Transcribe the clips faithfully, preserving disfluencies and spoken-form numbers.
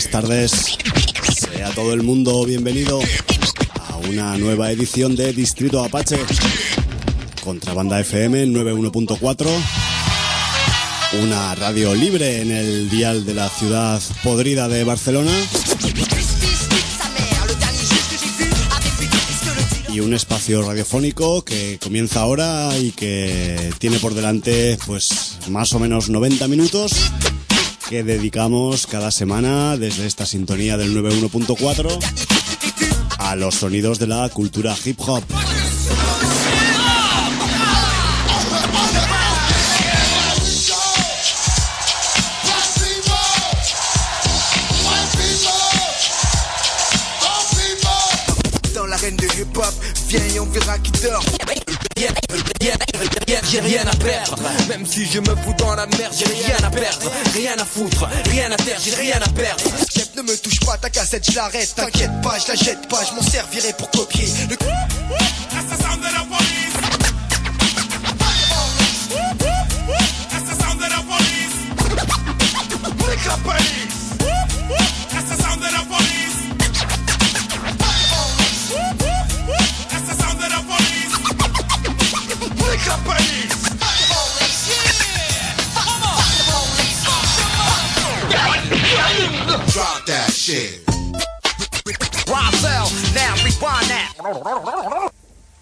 buenas tardes. Sea todo el mundo bienvenido a una nueva edición de Distrito Apache. Contrabanda F M noventa y uno punto cuatro. Una radio libre en el dial de la ciudad podrida de Barcelona. Y un espacio radiofónico que comienza ahora y que tiene por delante pues más o menos noventa minutos que dedicamos cada semana desde esta sintonía del noventa y uno punto cuatro a los sonidos de la cultura hip hop. Viens et on verra qui dort. J'ai rien à perdre. Même si je me fous dans la merde, j'ai rien à perdre. Rien à foutre, rien à taire, j'ai rien à perdre. Chef, ne me touche pas, ta cassette, je l'arrête. T'inquiète pas, je la jette pas, je m'en servirai pour copier. Le assassin de la police. Assassin de la police. Flic la police. Assassin de la police. Drop that shit. Roswell, now rewind that.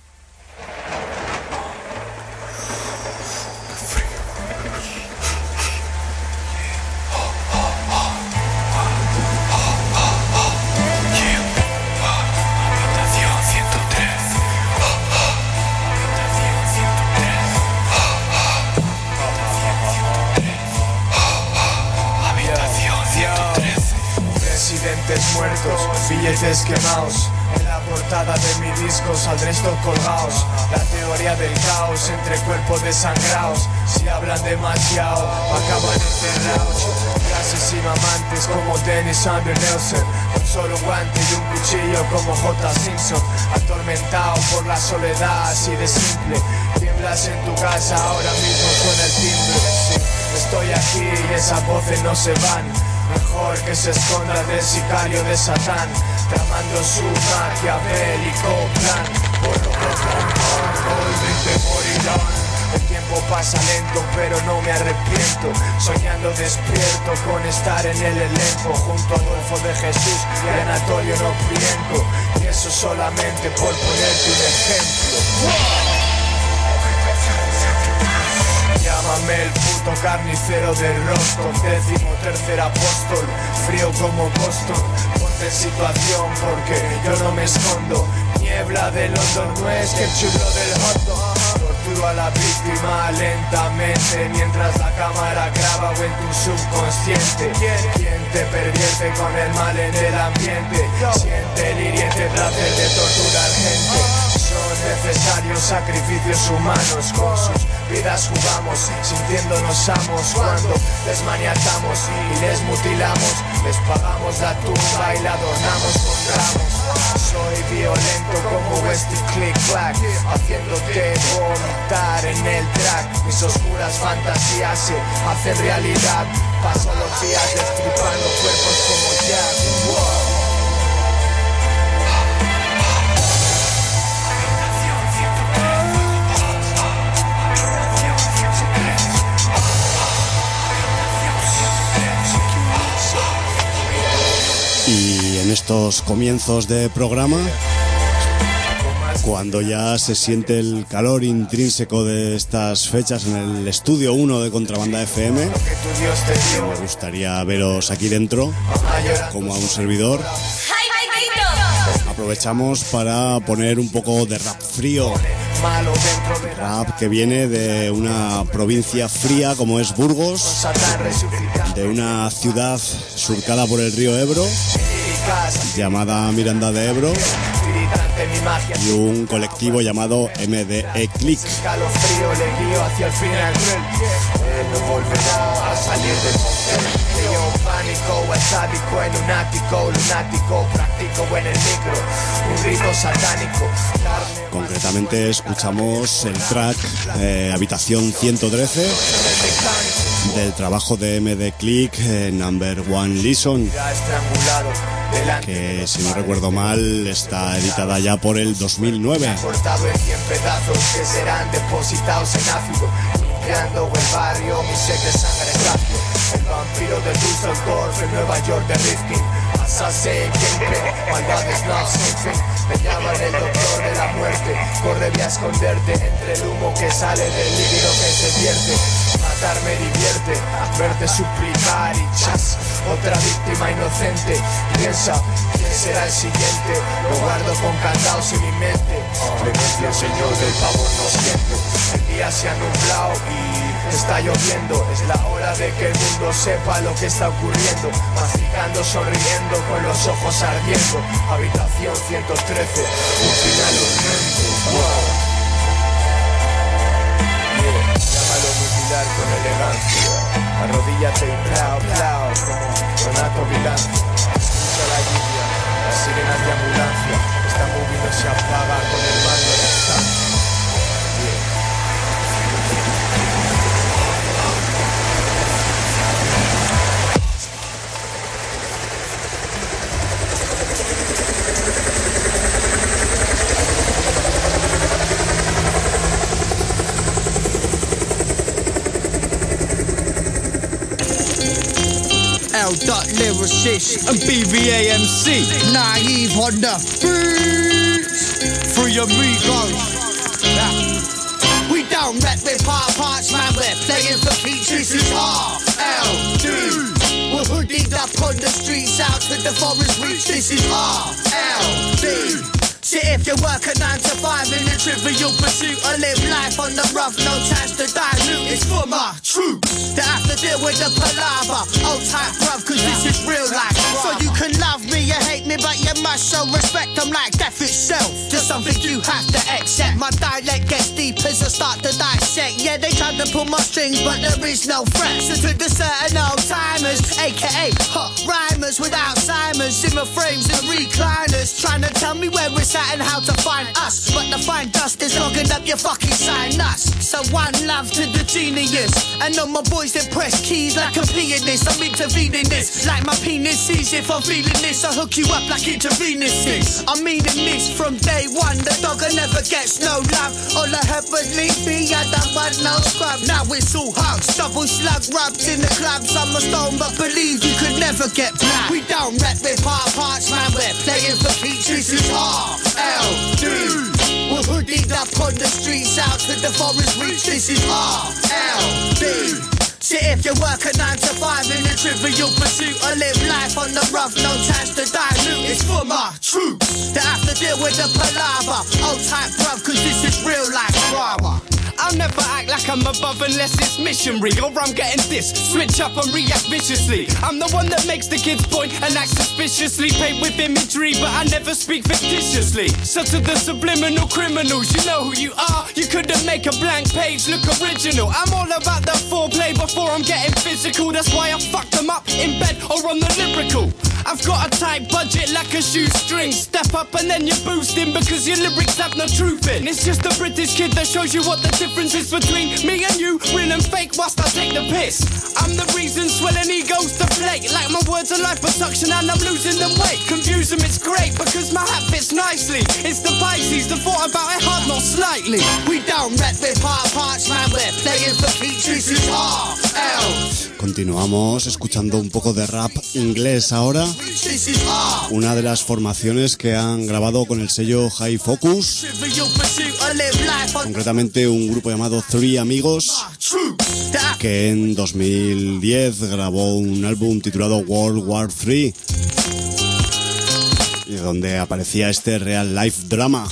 Muertos, billetes quemados. En la portada de mi disco saldré estos colgados. La teoría del caos entre cuerpos desangrados. Si hablan demasiado, acaban enterrados. Y asesino amantes como Dennis Under Nelson. Con solo un guante y un cuchillo como J. Simpson. Atormentado por la soledad así de simple. Tiemblas en tu casa, ahora mismo suena el timbre. Sí, estoy aquí y esas voces no se van. Mejor que se esconda del sicario de Satán, tramando su maquiavélico plan. Por lo que hoy veinte morirán. El tiempo pasa lento, pero no me arrepiento. Soñando despierto con estar en el elenco, junto a Adolfo de Jesús y a Anatolio Noprienko. Y eso solamente por ponerte un ejemplo. ¡Wow! Llámame el puto carnicero de Rostov, décimo tercer apóstol, frío como Boston. Ponte en situación porque yo no me escondo. Niebla de London no es que el chulo del hot dog. Torturo a la víctima lentamente mientras la cámara graba o en tu subconsciente. ¿Quién te pervierte con el mal en el ambiente? Siente el hiriente placer de torturar gente. Son necesarios sacrificios humanos, con sus vidas jugamos, sintiéndonos amos. Cuando les maniatamos y les mutilamos, les pagamos la tumba y la adornamos con ramos. Soy violento como Westy Click Clack, haciéndote vomitar en el track. Mis oscuras fantasías se hacen realidad. Paso los días destripando cuerpos como Jack. Wow. Y en estos comienzos de programa, cuando ya se siente el calor intrínseco de estas fechas en el estudio uno de Contrabanda F M, me gustaría veros aquí dentro, como a un servidor. Aprovechamos para poner un poco de rap frío, rap que viene de una provincia fría como es Burgos, de una ciudad surcada por el río Ebro llamada Miranda de Ebro, y un colectivo llamado M D E Click. Pánico, sádico en un ático, lunático, práctico en el micro, un rito satánico. Concretamente escuchamos el track eh, Habitación ciento trece del trabajo de M D Click, eh, Number One Listen, que si no recuerdo mal está editada ya por el dos mil nueve. Cortado en cien pedazos que serán depositados en ácido, limpiando el barrio, mi sed de sangre rápido. El vampiro de Düsseldorf, en Nueva York de Rifkin. Asase, Kempe, maldades no sin me llaman el doctor de la muerte. Corre y a esconderte entre el humo que sale del líquido que se vierte. Matar me divierte, verte suplicar y chas, otra víctima inocente. Piensa, ¿quién será el siguiente? Lo guardo con candados en mi mente. Clemencia, señor del favor, no siento. El día se ha nublado y está lloviendo. Es la hora de que el mundo sepa lo que está ocurriendo. Masticando, sonriendo, con los ojos ardiendo. Habitación ciento trece, un final urgente. Wow. Yeah. Llámalo mutilar con elegancia. Arrodíllate y plao, plao, como Donato Vilante. Escucha la lluvia, las sirenas de ambulancia. Esta movie no se apaga con el mando de distancia. L. Lyricist and B V A M C. Naive on the beats. Free amigos. Yeah. We don't rap with hard parts, man. We're playing for keeps. This is R L D. We're hoodied up on the streets out to the forest reach. This is R L D. Shit, if you work a nine to five in a trivial pursuit or live life on the rough, no chance to dilute. It's for my troops that have to deal with the palaver. Old type bruv, cause this is real life. So you can love me, you hate me, but you must show respect. I'm like death itself, just something you have to accept. My dialect gets deep as I start to dissect. Yeah, they try to pull my strings, but there is no threat. So to the certain old timers, aka hot rhymers with Alzheimer's, Zimmer frames and recliners, trying to tell me where it's and how to find us, but the fine dust is logging up your fucking sign us. So one love to the genius, and all my boys that press keys like a pianist. I'm intervening this, like my penis sees. If I'm feeling this, I hook you up like intravenous is. I'm meaning this from day one. The dogger never gets no love. All I ever leave me, I don't want no scrub. Now it's all hugs, double slug rubs in the clubs. I'm a stone, but believe you could never get black. We don't rap with hard parts, man. We're playing for keeps. This is hard. L D. We're hoodied up on the streets out to the forest reach. This is R L D. Shit, if you work a nine to five in a trivial pursuit or live life on the rough, no chance to dilute. It's for my troops that have to deal with the palaver. Old type bruv, cause this is real life drama. I'll never act like I'm above unless it's missionary or I'm getting dissed. Switch up and react viciously. I'm the one that makes the kids point and act suspiciously, paid with imagery, but I never speak fictitiously. So to the subliminal criminals, you know who you are. You couldn't make a blank page look original. I'm all about the foreplay before I'm getting physical. That's why I fuck them up in bed or on the lyrical. I've got a tight budget like a shoestring. Step up and then you're boosting because your lyrics have no truth in. It's just a British kid that shows you what the difference is between me and you, real and fake whilst I take the piss. I'm the reason swelling egos deflate, like my words are life production and I'm losing them weight. Confuse them, it's great because my hat fits nicely. It's the Pisces, the thought about it hard, not slightly. We don't rap with hard parts, man, we're playing for keeps. This is R L. Continuamos escuchando un poco de rap inglés ahora. Una de las formaciones que han grabado con el sello High Focus, concretamente un grupo llamado Three Amigos, que en dos mil diez grabó un álbum titulado World War Three, y donde aparecía este Real Life Drama,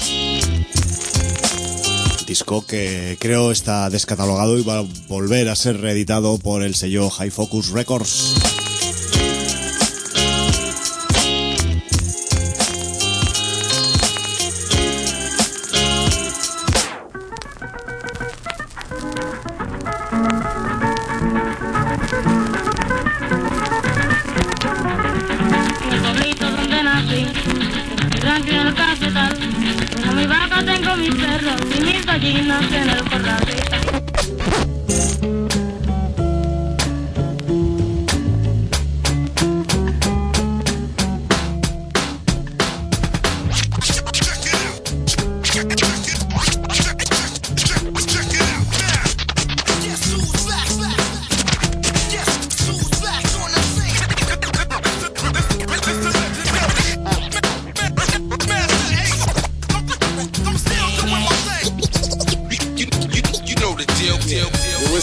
disco que creo está descatalogado y va a volver a ser reeditado por el sello High Focus Records.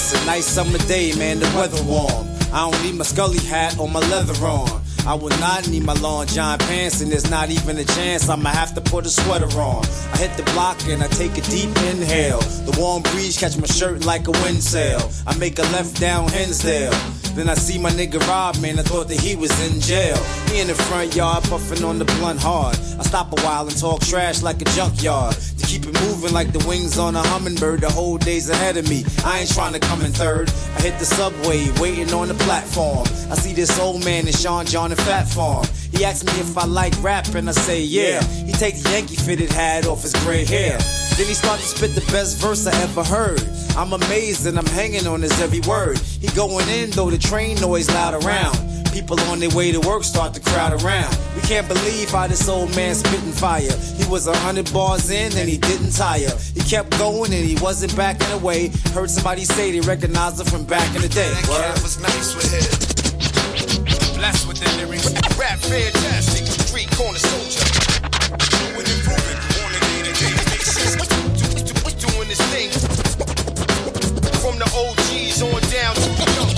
It's a nice summer day, man, the weather warm. I don't need my Scully hat or my leather on. I would not need my long john pants, and there's not even a chance I'ma have to put a sweater on. I hit the block and I take a deep inhale. The warm breeze catch my shirt like a wind sail. I make a left down Hinsdale. Then I see my nigga Rob, man, I thought that he was in jail. He in the front yard, puffing on the blunt hard. I stop a while and talk trash like a junkyard. To keep it moving like the wings on a hummingbird, the whole day's ahead of me. I ain't trying to come in third. I hit the subway, waiting on the platform. I see this old man in Sean John and Fat Farm. He asked me if I like rap, and I say yeah. He take the Yankee fitted hat off his gray hair. Then he started to spit the best verse I ever heard. I'm amazed and I'm hanging on his every word. He going in though the train noise loud around. People on their way to work start to crowd around. We can't believe how this old man spitting fire. He was a hundred bars in and he didn't tire. He kept going and he wasn't backing away. Heard somebody say they recognized him from back in the day. That cat was nice with him. Blessed with the lyrics. Rap fantastic. Street corner soldier. Doing improvement on a day-to-day basis. Doing this thing. From the O Gs on down to the young.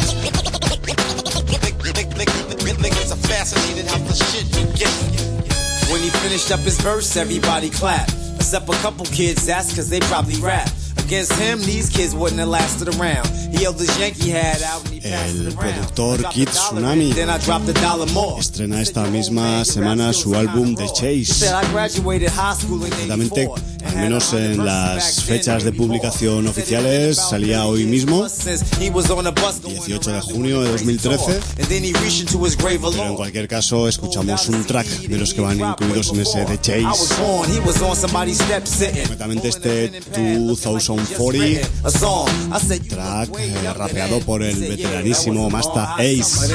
Niggas are fascinated how the shit you get. When he finished up his verse, everybody clapped. Except a couple kids, that's cause they probably rap. Against him, these kids wouldn't have lasted around. He held his Yankee hat out and he passed it around. El productor Kid Tsunami estrena esta misma semana su álbum The Chase. Concretamente, al menos en las fechas de publicación oficiales, salía hoy mismo, dieciocho de junio de dos mil trece. Pero en cualquier caso, escuchamos un track de los que van incluidos en ese The Chase. Concretamente este dos mil cuarenta, track eh, rapeado por el veteranísimo Masta Ace.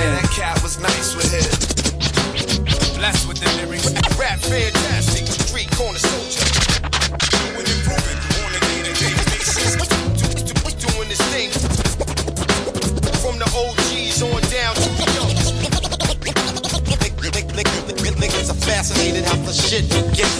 Niggas are fascinated how the shit you get.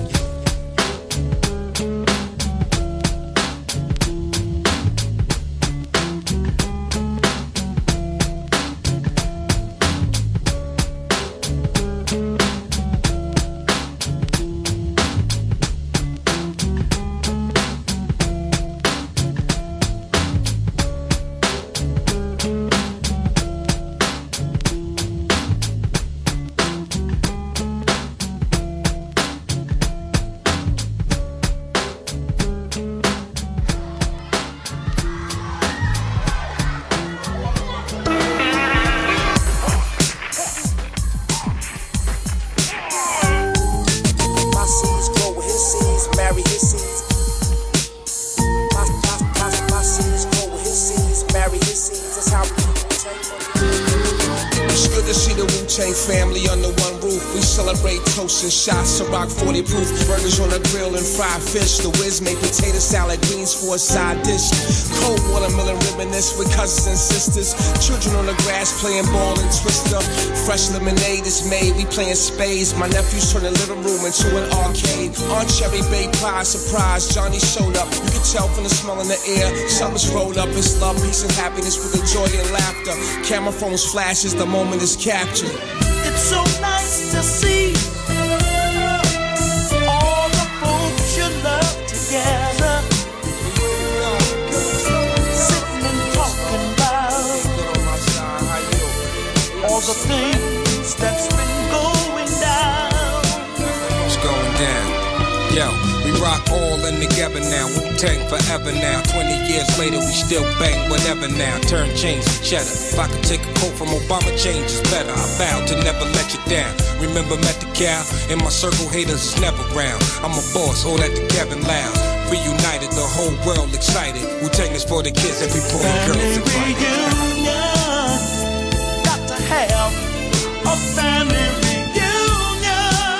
Shots to rock forty proof, burgers on a grill and fried fish. The whiz make potato salad, greens for a side dish. Cold watermelon reminisce with cousins and sisters. Children on the grass playing ball and twister. Fresh lemonade is made, we playing spades. My nephews turn the living room into an arcade. On Cherry Bay Pie, surprise, Johnny showed up. You can tell from the smell in the air, something's rolled up. It's love, peace and happiness with the joy and laughter. Camera phones flashes, the moment is captured. It's so nice to see all the folks you love together, sitting and talking about all the things that's been going down. What's going down? Yo, we rock all in together now. Wu-Tang forever now. Twenty years later, we still bang whatever now. Turn chains to cheddar. If I could take a quote from Obama, change is better. I vow to never let you down. Remember met the cow? In my circle, haters is never round. I'm a boss, all that together loud. Reunited, the whole world excited. Wu-Tang is for the kids, every boy and girl is invited. Got to have a family reunion.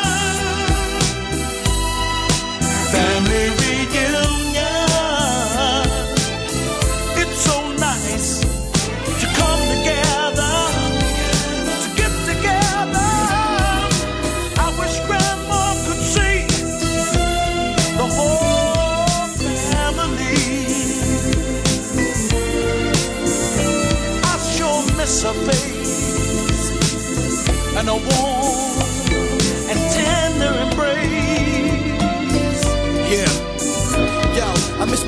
Family reunion. It's so nice to come together, to get together. I wish Grandma could see the whole family.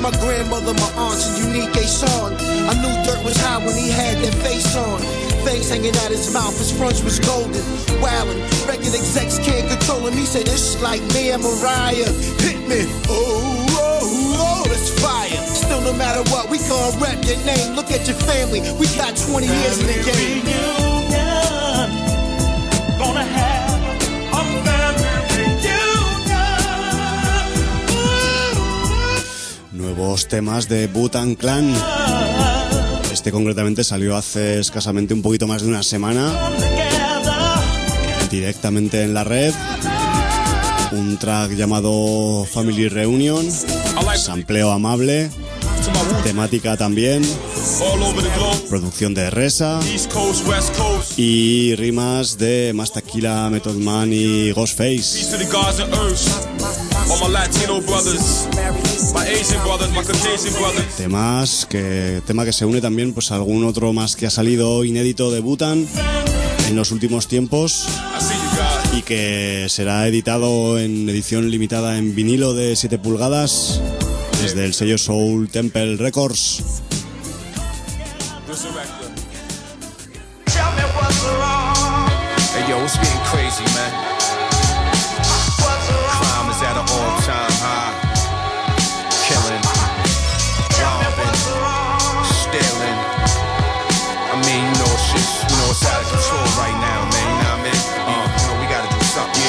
my grandmother, my aunts, and Unique A song. I knew Dirt was high when he had that face on. Fangs hanging out his mouth, his fronts was golden. Wildin', record execs can't control him. He said, this is like me and Mariah. Hit me, oh, oh, oh, it's fire. Still, no matter what, we gon' rep your name. Look at your family, we got twenty years in the game. Reunion, gonna have a family reunion. Nuevos temas de Wu-Tang Clan. Este concretamente salió hace escasamente un poquito más de una semana, directamente en la red. Un track llamado Family Reunion, sampleo amable, temática también, producción de Reza y rimas de Mastakila, Method Man y Ghostface. Temas que, tema que se une también pues a algún otro más que ha salido inédito de Wu-Tang en los últimos tiempos y que será editado en edición limitada en vinilo de siete pulgadas desde el sello Soul Temple Records. Hey yo, it's getting crazy, man. Crime is at an all-time high. Killing, robbing, stealing. I mean, you know, it's just, you know, it's out of control right now, man. You know what I mean? Uh, you know, we gotta do something.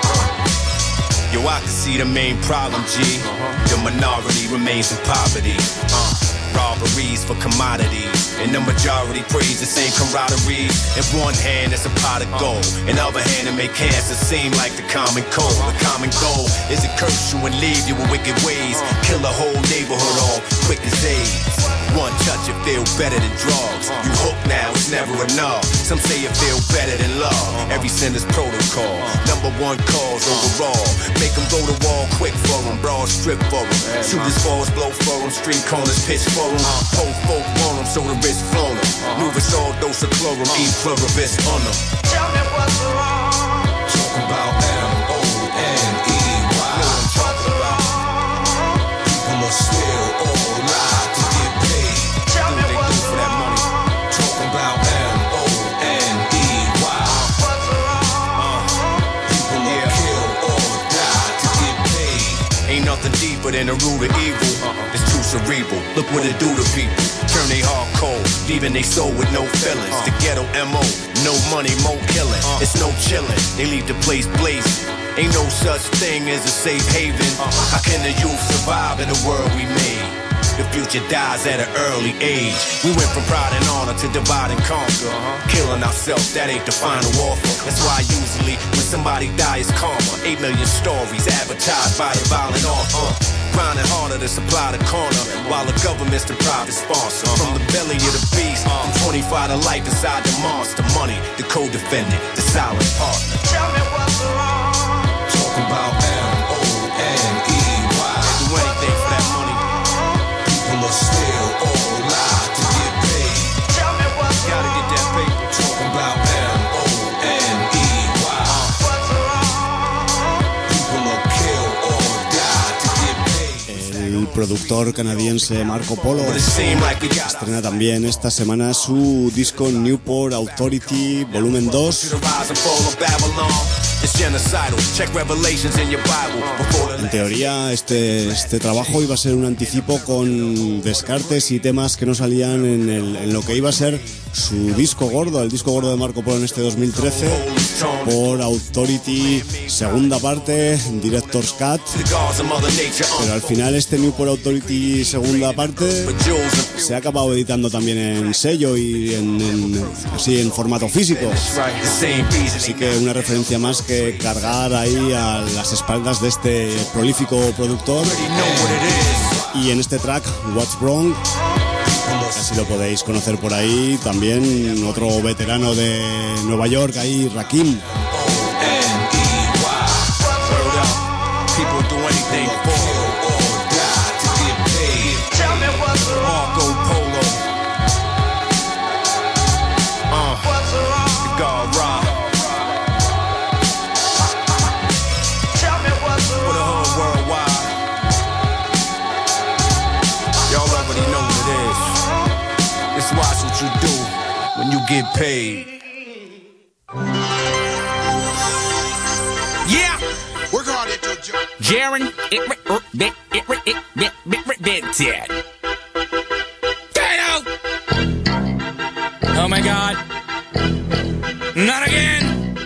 Yeah. Yo, I can see the main problem, G. The minority remains in poverty. Uh, robberies for commodities, and the majority praise the same camaraderie. In one hand, it's a pot of gold. In the other hand, it make cancer seem like the common cold. The common goal is to curse you and leave you with wicked ways. Kill a whole neighborhood all quick as AIDS. One touch, it feel better than drugs. You hooked now, it's never enough. Some say it feel better than love. Every sin is protocol. Number one cause overall. Make them go to wall quick for them. Broad strip for them. Shooters balls blow for them. Street corners pitch for them. Whole folk want them, so the wrist flown them. Nuvis all dose of chlorum. E pluribus on them. Tell me what's wrong. Talk about M O N E Y. Know I'm talking about. People are still all lie to get paid. Tell Do me what they do what's for that money. Talking about M O N E Y. What's wrong? People are kill or die to get paid. Ain't nothing deeper than the root of evil. It's too cerebral. Look what it do to people. Turn they heart cold, leaving they soul with no feelings. The ghetto M O, no money, more killing. It's no chilling. They leave the place blazing. Ain't no such thing as a safe haven. How can the youth survive in the world we made? The future dies at an early age. We went from pride and honor to divide and conquer. Killing ourselves, that ain't the final offer. That's why usually when somebody dies, karma. Eight million stories advertised by the violent author. Grinding harder to supply the corner, while the government's the private sponsor. From the belly of the beast, from twenty-five to life inside the monster. Money, the co-defendant, the silent partner. Tell me what's wrong. Talk about M O N E Y. Do anything for that money. People are still all lie to get paid. Tell me what's Gotta get that paper. Talk about M O N E Y. What's wrong? People are kill or die to get paid. El productor canadiense Marco Polo estrena también esta semana su disco Newport Authority Volumen dos. En teoría este, este trabajo iba a ser un anticipo con descartes y temas que no salían en, el, en lo que iba a ser su disco gordo, el disco gordo de Marco Polo en este dos mil trece, por Authority segunda parte, Director's Cut. Pero al final este Newport Authority segunda parte se ha acabado editando también en sello y en, en, así en formato físico. Así que una referencia más que cargar ahí a las espaldas de este prolífico productor. Y en este track, What's Wrong, así lo podéis conocer por ahí, también otro veterano de Nueva York, ahí Rakim. get paid. Yeah, we're going into Jaren. It it it it it it it it Oh my God! Not again!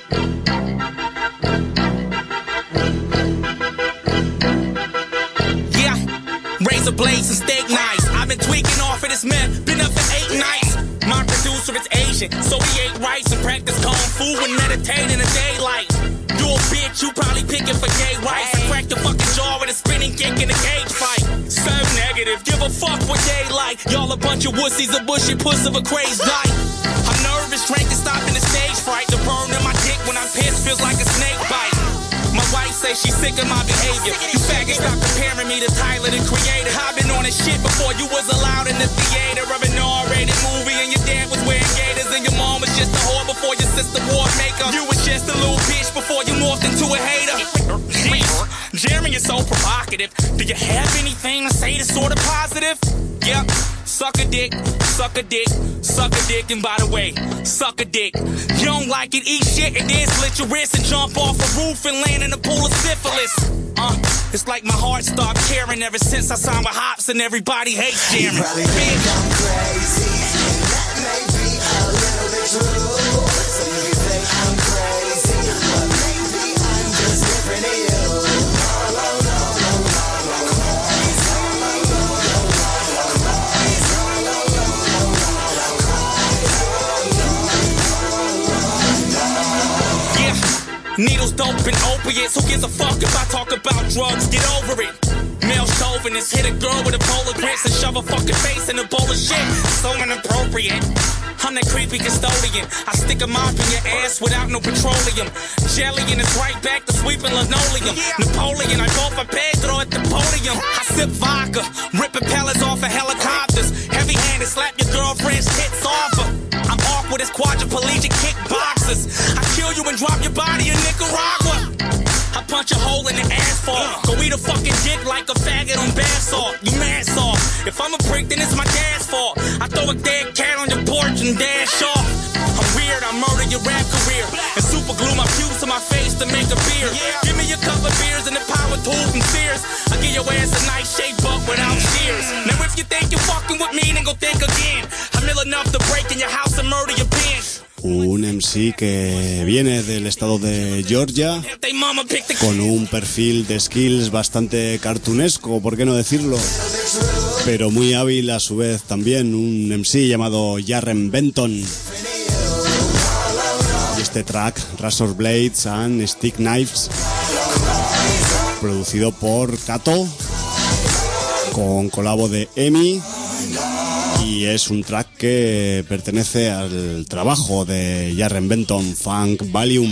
Yeah, razor blades and steak knives. I've been tweaking off of this meth. Been up for eight nights. My producer is Asian, so he ate rice and practiced kung fu and meditate in the daylight. You a bitch, you probably picking for gay rights. I cracked the fucking jaw with a spinning kick in a cage fight. So negative, give a fuck what they like. Y'all a bunch of wussies, a bushy puss of a crazed dyke. I'm nervous, drank to stop in the stage fright. The burn in my dick when I'm pissed feels like a snake bite. My wife says she's sick of my behavior. You faggots stop comparing me to Tyler, the creator. I've been on this shit before you was allowed in the theater of an R-rated movie, and your dad was wearing gators, and your mom was just a whore before your sister wore makeup. You was just a little bitch before you morphed into a hater. Jeez, Jeremy is so provocative. Do you have anything to say that's sort of positive? Yep. Suck a dick, suck a dick, suck a dick, and by the way, suck a dick. You don't like it, eat shit, and then split your wrist and jump off a roof and land in a pool of syphilis. Uh, it's like my heart stopped caring ever since I signed with Hops and everybody hates Jeremy. You probably think I'm crazy, and that may be a little bit true. Some of you think I'm crazy, but maybe I'm just different to you. Needles, dope, and opiates. Who gives a fuck if I talk about drugs? Get over it. Male chauvinist, hit a girl with a bowl of grits and shove a fucking face in a bowl of shit. So inappropriate. I'm that creepy custodian. I stick a mop in your ass without no petroleum. Jelly and it's right back to sweeping linoleum. Napoleon, I go for Pedro at the podium. I sip vodka, ripping pellets off of helicopters. Heavy-handed, slap your girlfriend's tits off her. I'm awkward as quadriplegic kickboxers. I kill you and drop your body in Nicaragua. I punch a hole in the asphalt. Go eat a fucking dick like a faggot on bath salt. You mad soft. If I'm a prick, then it's my dad's fault. I throw a dead cat on your porch and dash off. I'm weird, I murder your rap career. And super glue my pubes to my face to make a beard. Give me a couple of beers and a power tool from Sears. I give your ass a nice shape up without shears. Now if you think you're fucking with me, then go think again. I'm ill enough to break in your house and murder your pants. Un M C que viene del estado de Georgia, con un perfil de skills bastante cartunesco, por qué no decirlo, pero muy hábil a su vez también, un M C llamado Jarren Benton. Y este track, Razor Blades and Stick Knives, producido por Kato, con colabo de Emi. Y es un track que pertenece al trabajo de Jarren Benton, Funk Valium.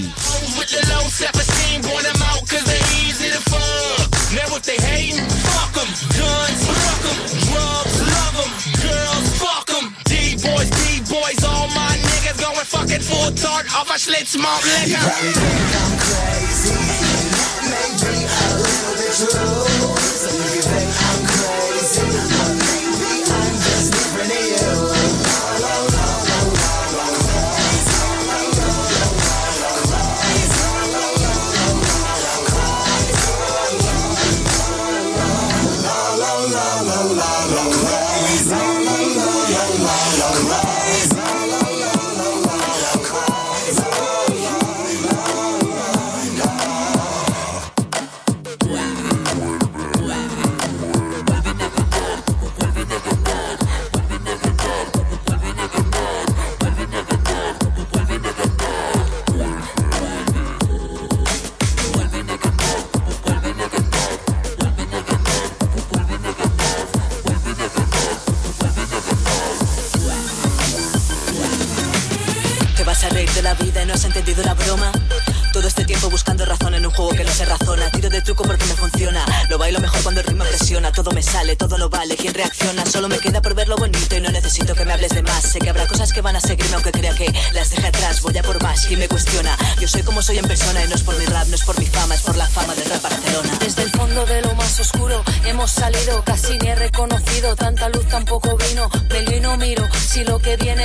Todo este tiempo buscando razón en un juego que no se razona. Tiro de truco porque me funciona. Lo bailo mejor cuando el ritmo presiona. Todo me sale, todo no vale. ¿Quién reacciona? Solo me queda por ver lo bonito y no necesito que me hables de más. Sé que habrá cosas que van a seguirme aunque crea que las deje atrás. Voy a por más. ¿Quién me cuestiona? Yo soy como soy en persona y no es por mi rap, no es por mi fama, es por la fama del rap Barcelona. Desde el fondo de lo más oscuro hemos salido, casi ni he reconocido. Tanta luz, tan poco vino. Peleo y no miro si lo que viene después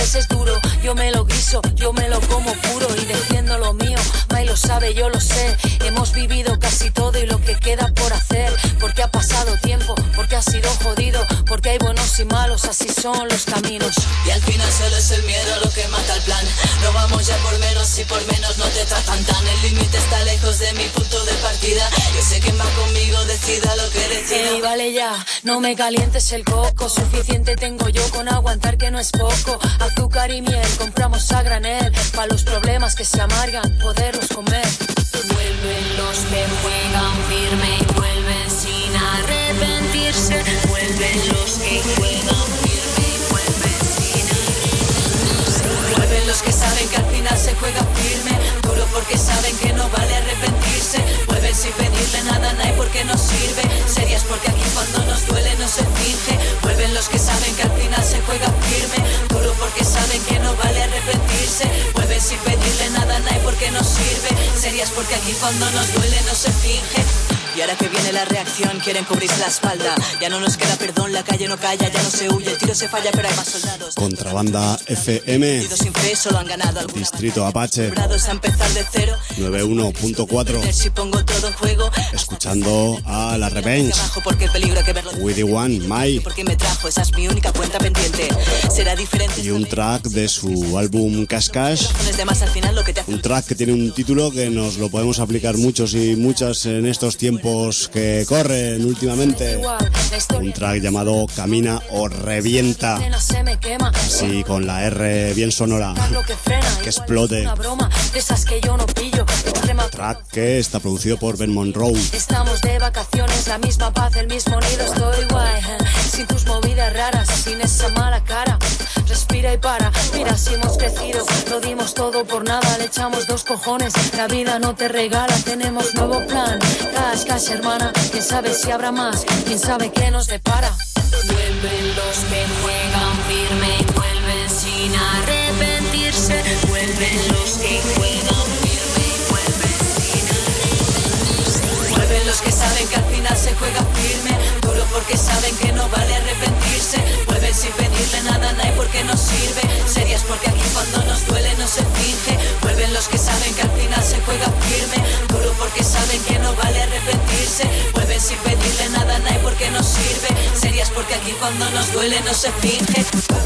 sabes es duro, yo me lo guiso, yo me lo como puro y defiendo lo mío. Mai lo sabe, yo lo sé, hemos vivido casi todo y lo que queda por hacer. Porque ha pasado tiempo, porque ha sido jodido, porque hay buenos y malos, así son los caminos. Y al final solo es el miedo lo que mata el plan. No vamos ya por menos y por menos no te tratan tan. El límite está lejos de mi punto de partida. Yo sé que va conmigo, decida lo que decida. Ey, vale ya, no me calientes el coco. Suficiente tengo yo con aguantar que no es poco. Azúcar y miel compramos a granel, pa' los problemas que se amargan, poderlos comer. Vuelven los que juegan firme y vuelven sin arrepentirse. Vuelven los que juegan firme y vuelven sin arrepentirse. Vuelven los que saben que al final se juega firme, duro porque saben que no vale arrepentirse. Vuelven sin pedirle nada a nadie porque no sirve. Serias porque aquí cuando nos duele no se finge. Vuelven los que saben que al final se juega firme, duro porque saben que no vale arrepentirse. Vuelven sin pedirle nada a nadie porque no sirve. Serias porque aquí cuando nos duele no se finge. Y ahora que viene la reacción quieren cubrirse la espalda. Ya no nos queda perdón, la calle no calla, ya no se huye, el tiro se falla pero hay más soldados. Contrabanda F M, Sin fe, solo han ganado alguna Distrito Apache, a empezar de cero. noventa y uno punto cuatro, Si pongo todo en juego, escuchando a La Revenge, abajo porque el peligro hay que verlo. With the One, Mai, Porque me trajo, esa es mi única cuenta pendiente. Será diferente. y un track de su álbum Cash Cash, Razones de más al final lo que te hace. un track que tiene un título que nos lo podemos aplicar muchos y muchas en estos tiempos que corren últimamente. Un track llamado Camina o Revienta, Se me quema, así con la R bien sonora, lo que frena, que explote. una broma de esas que yo no pillo. Extrema. Track que está producido por Ben Monroe. Estamos de vacaciones, la misma paz, el mismo nido, estoy guay, eh. Sin tus movidas raras, sin esa mala cara. Respira y para, mira si hemos crecido, lo dimos todo por nada, le echamos dos cojones, la vida no te regala, tenemos nuevo plan. Cash, cash hermana, quién sabe si habrá más, quién sabe qué nos depara. Vuelven los que juegan firme y vuelven sin arrepentirse. Vuelven los que juegan firme y vuelven sin arrepentirse. Vuelven los que saben que al final se juega firme, duro porque saben que no vale arrepentirse. Vuelven sin pedirle nada a nadie porque no sirve. Serias porque aquí cuando nos duele no se finge. Vuelven los que saben que al final se juega firme, duro porque saben que no vale arrepentirse. Vuelven sin pedirle nada a nadie porque no sirve. Serias porque aquí cuando nos duele no se finge.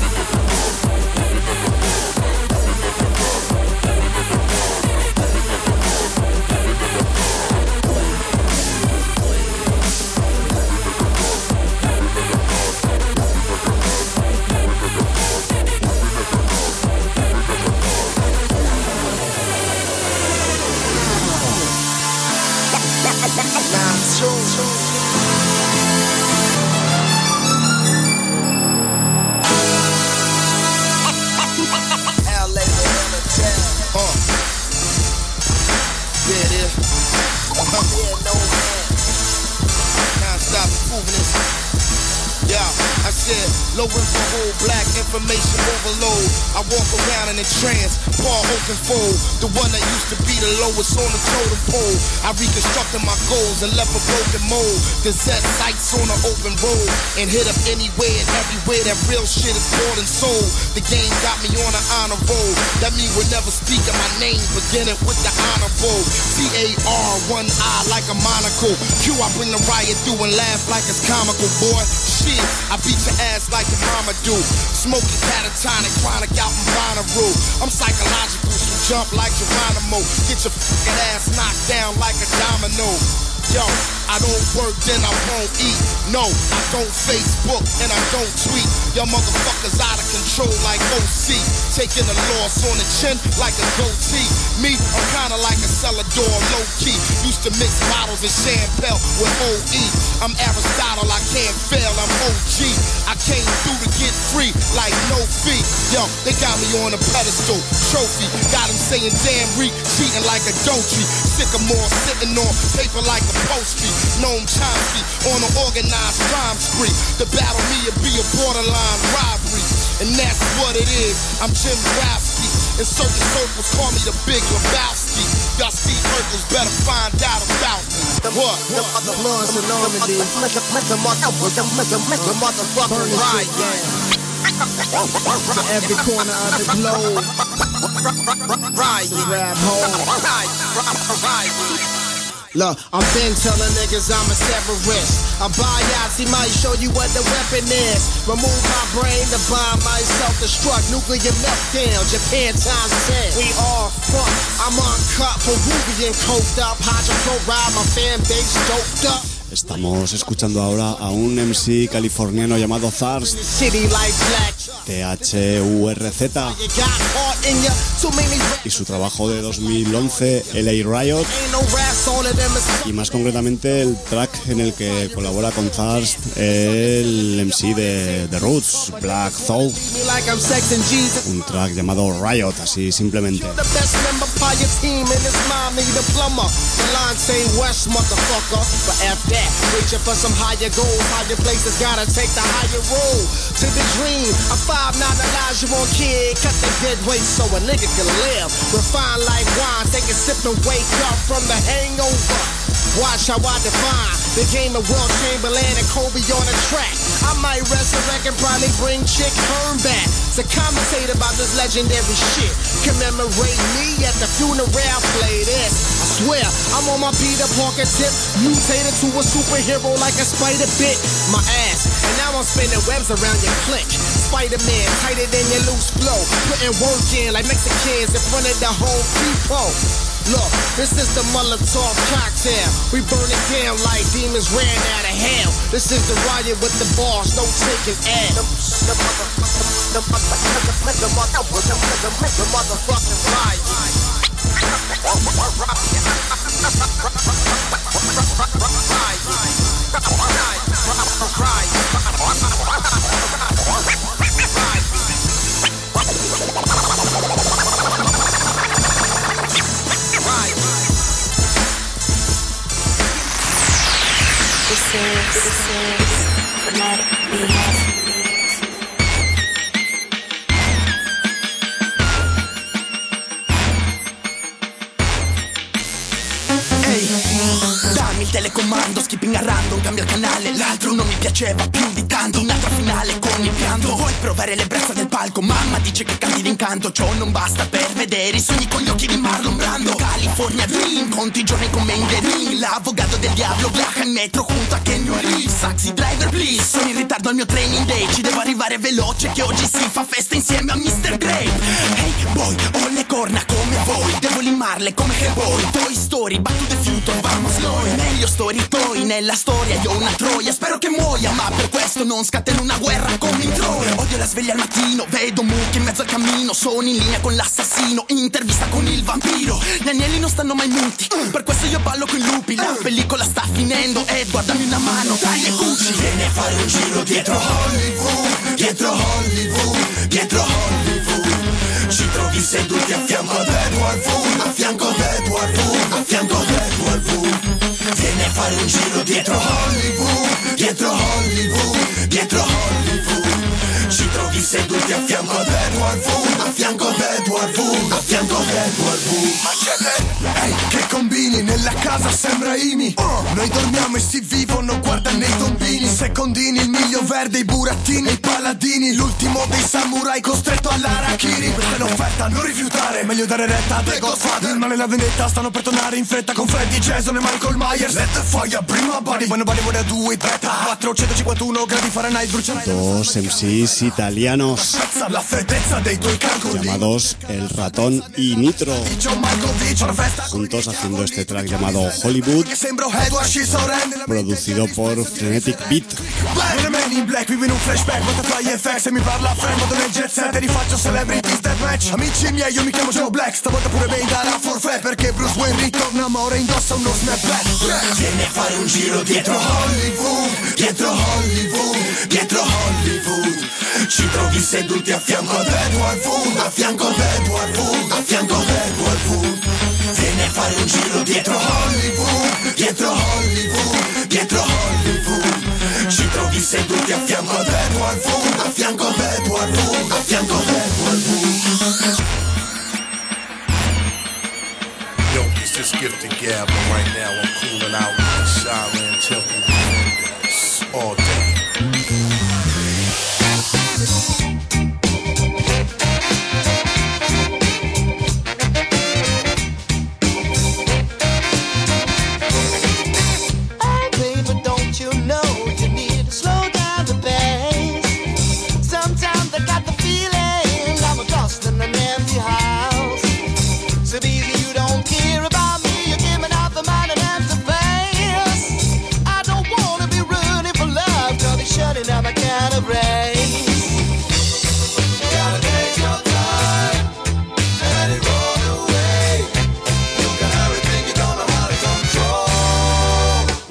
Low infrared black information overload. I walk around in a trance, Paul Oakenfold, the one that used to be the lowest on the totem pole. I reconstructed my goals and left a broken mold. Gazette sights on an open road and hit up anywhere and everywhere that real shit is bought and sold. The game got me on an honor roll. That mean we'll never speak of my name, beginning with the honorable. C A R, one eye like a monocle. Q, I bring the riot through and laugh like it's comical, boy. Shit, I beat your ass like your mama do. Smoking catatonic, chronic out in Bonnaroo. I'm psychological, so jump like Geronimo. Get your fucking ass knocked down like a domino. Yo, I don't work, then I won't eat. No, I don't Facebook and I don't tweet. Y'all motherfuckers out of control like O C. Taking a loss on the chin like a goatee. Me, I'm kinda like a cellar door, low key. Used to mix bottles and champagne with O E. I'm Aristotle, I can't fail, I'm O G. I came through to get free like no fee. Yo, they got me on a pedestal, trophy. Got them saying damn reek, cheating like a dotree. Sycamore sitting on paper like a Posty, Noam Chomsky on an organized crime spree. To battle me would be a borderline robbery, and that's what it is. I'm Jim Browski. In certain circles, call me the Big Lebowski. Y'all Steve Urkels better find out about me. What? The other bloods and Normandy. The motherfucking riot. To every corner of the globe. Right, grab hold. Look, I've been telling niggas I'm a terrorist. I biopsy might show you what the weapon is. Remove my brain to bomb my self-destruct. Nuclear meltdown, Japan times ten. We all fucked. I'm uncut, Peruvian coked up. Hydrochloride, my fan base doped up. Estamos escuchando ahora a un M C californiano llamado Thirst, T H U R Z, y su trabajo de dos mil once, L A Riot, y más concretamente el track en el que colabora con Thirst el M C de The Roots, Black Thought, un track llamado Riot, así simplemente. Reaching for some higher goals, higher places, gotta take the higher road to the dream. A five nine Elijah on kid, cut the dead weight so a nigga can live. Refine like wine, take a sip and wake up from the hangover. Watch how I define the game of Will Chamberlain and Kobe on the track. I might resurrect and probably bring Chick Hearn back to commentate about this legendary shit. Commemorate me at the funeral, play this. I swear, I'm on my Peter Parker tip, mutated to a superhero like a spider bit my ass, and now I'm spinning webs around your click. Spider-Man, tighter than your loose flow, putting work in like Mexicans in front of the whole people. Look, this is the Molotov cocktail. We burn it down like demons ran out of hell. This is the riot with the bars, no taking air. The, the, the, the, the, the motherfucking riot. This is, this is Fanatic Beats. Dammi il telecomando, skipping a random, cambia il canale. L'altro non mi piaceva più di tanto. Un'altra finale con il pianto. Vuoi provare l'ebbrezza del palco? Mamma dice che cambi d'incanto. Ciò non basta per vedere i sogni con gli occhi di Marlon Brando. California Dream, conti i giorni come in the ring. L'avvocato del diavolo, Black in metro junto a Kenny Reeves. Taxi driver please, sono in ritardo al mio training day. Ci devo arrivare veloce che oggi si fa festa insieme a mister Grave. Hey boy, ho le corna come voi. Devo limarle come che vuoi. Toy Story, battute future, vamos noi. Meglio story toy, nella storia io ho una troia. Spero che muoia, ma per questo non scateno una guerra come in Troia. Odio la sveglia al mattino, vedo mucche in mezzo al cammino. Sono in linea con l'assassino, intervista con il vampiro. Gli agnelli non stanno mai muti, per questo io ballo con i lupi. La pellicola sta finendo, Edward dammi una mano, dai e cuci. Vieni a fare un giro dietro Hollywood, dietro Hollywood, dietro Hollywood. Ci trovi seduti a fianco ad Edward Wood, a fianco ad Edward Wood, a fianco ad Edward Wood. Vieni a fare un giro dietro Hollywood, dietro Hollywood, dietro Hollywood. Ci trovi seduti a fianco ad Edward Wood, a fianco ad Edward Wood, a fianco ad Edward Wood. Ehi, che combini, nella casa sembra Imi. uh, Noi dormiamo e si vivono, guarda nei tombini. Secondini, il miglio verde, i burattini, i paladini. L'ultimo dei samurai costretto all'Arakiri. Questa è l'offerta, non rifiutare, meglio dare retta a The Godfather. Il male e la vendetta stanno per tornare in fretta con Freddy Jason e Michael Myers. Let the fire bring my body, when nobody wanna do it better. quattrocentocinquantuno gradi Fahrenheit, bruciare. Dos M Cs italianos la freddezza dei tuoi calcoli, llamados El Ratón y Nitro, juntos haciendo este track llamado Hollywood, producido por Frenetic Beat. in black, vivo in un flashback, butterfly effects e mi parla friend, vado nel jet set e rifaccio celebrities deathmatch. Amici miei, io mi chiamo Joe Black, stavolta pure Bane darà forfait, perché Bruce Wayne ritorna ma ora indossa uno snapback. Vieni a fare un giro dietro Hollywood, dietro Hollywood, dietro Hollywood. Ci trovi seduti a fianco ad Edward Wood, a fianco ad Edward Wood, a fianco ad Edward Wood. Vieni a fare un giro dietro Hollywood, dietro Hollywood, dietro Hollywood. Ci trovi seduti a fianco ad Edward Wood, a fianco ad Edward Wood, a fianco ad Edward Wood. Yo, it's this Gifted Gab, but right now I'm cooling out in Shaolin Temple all day.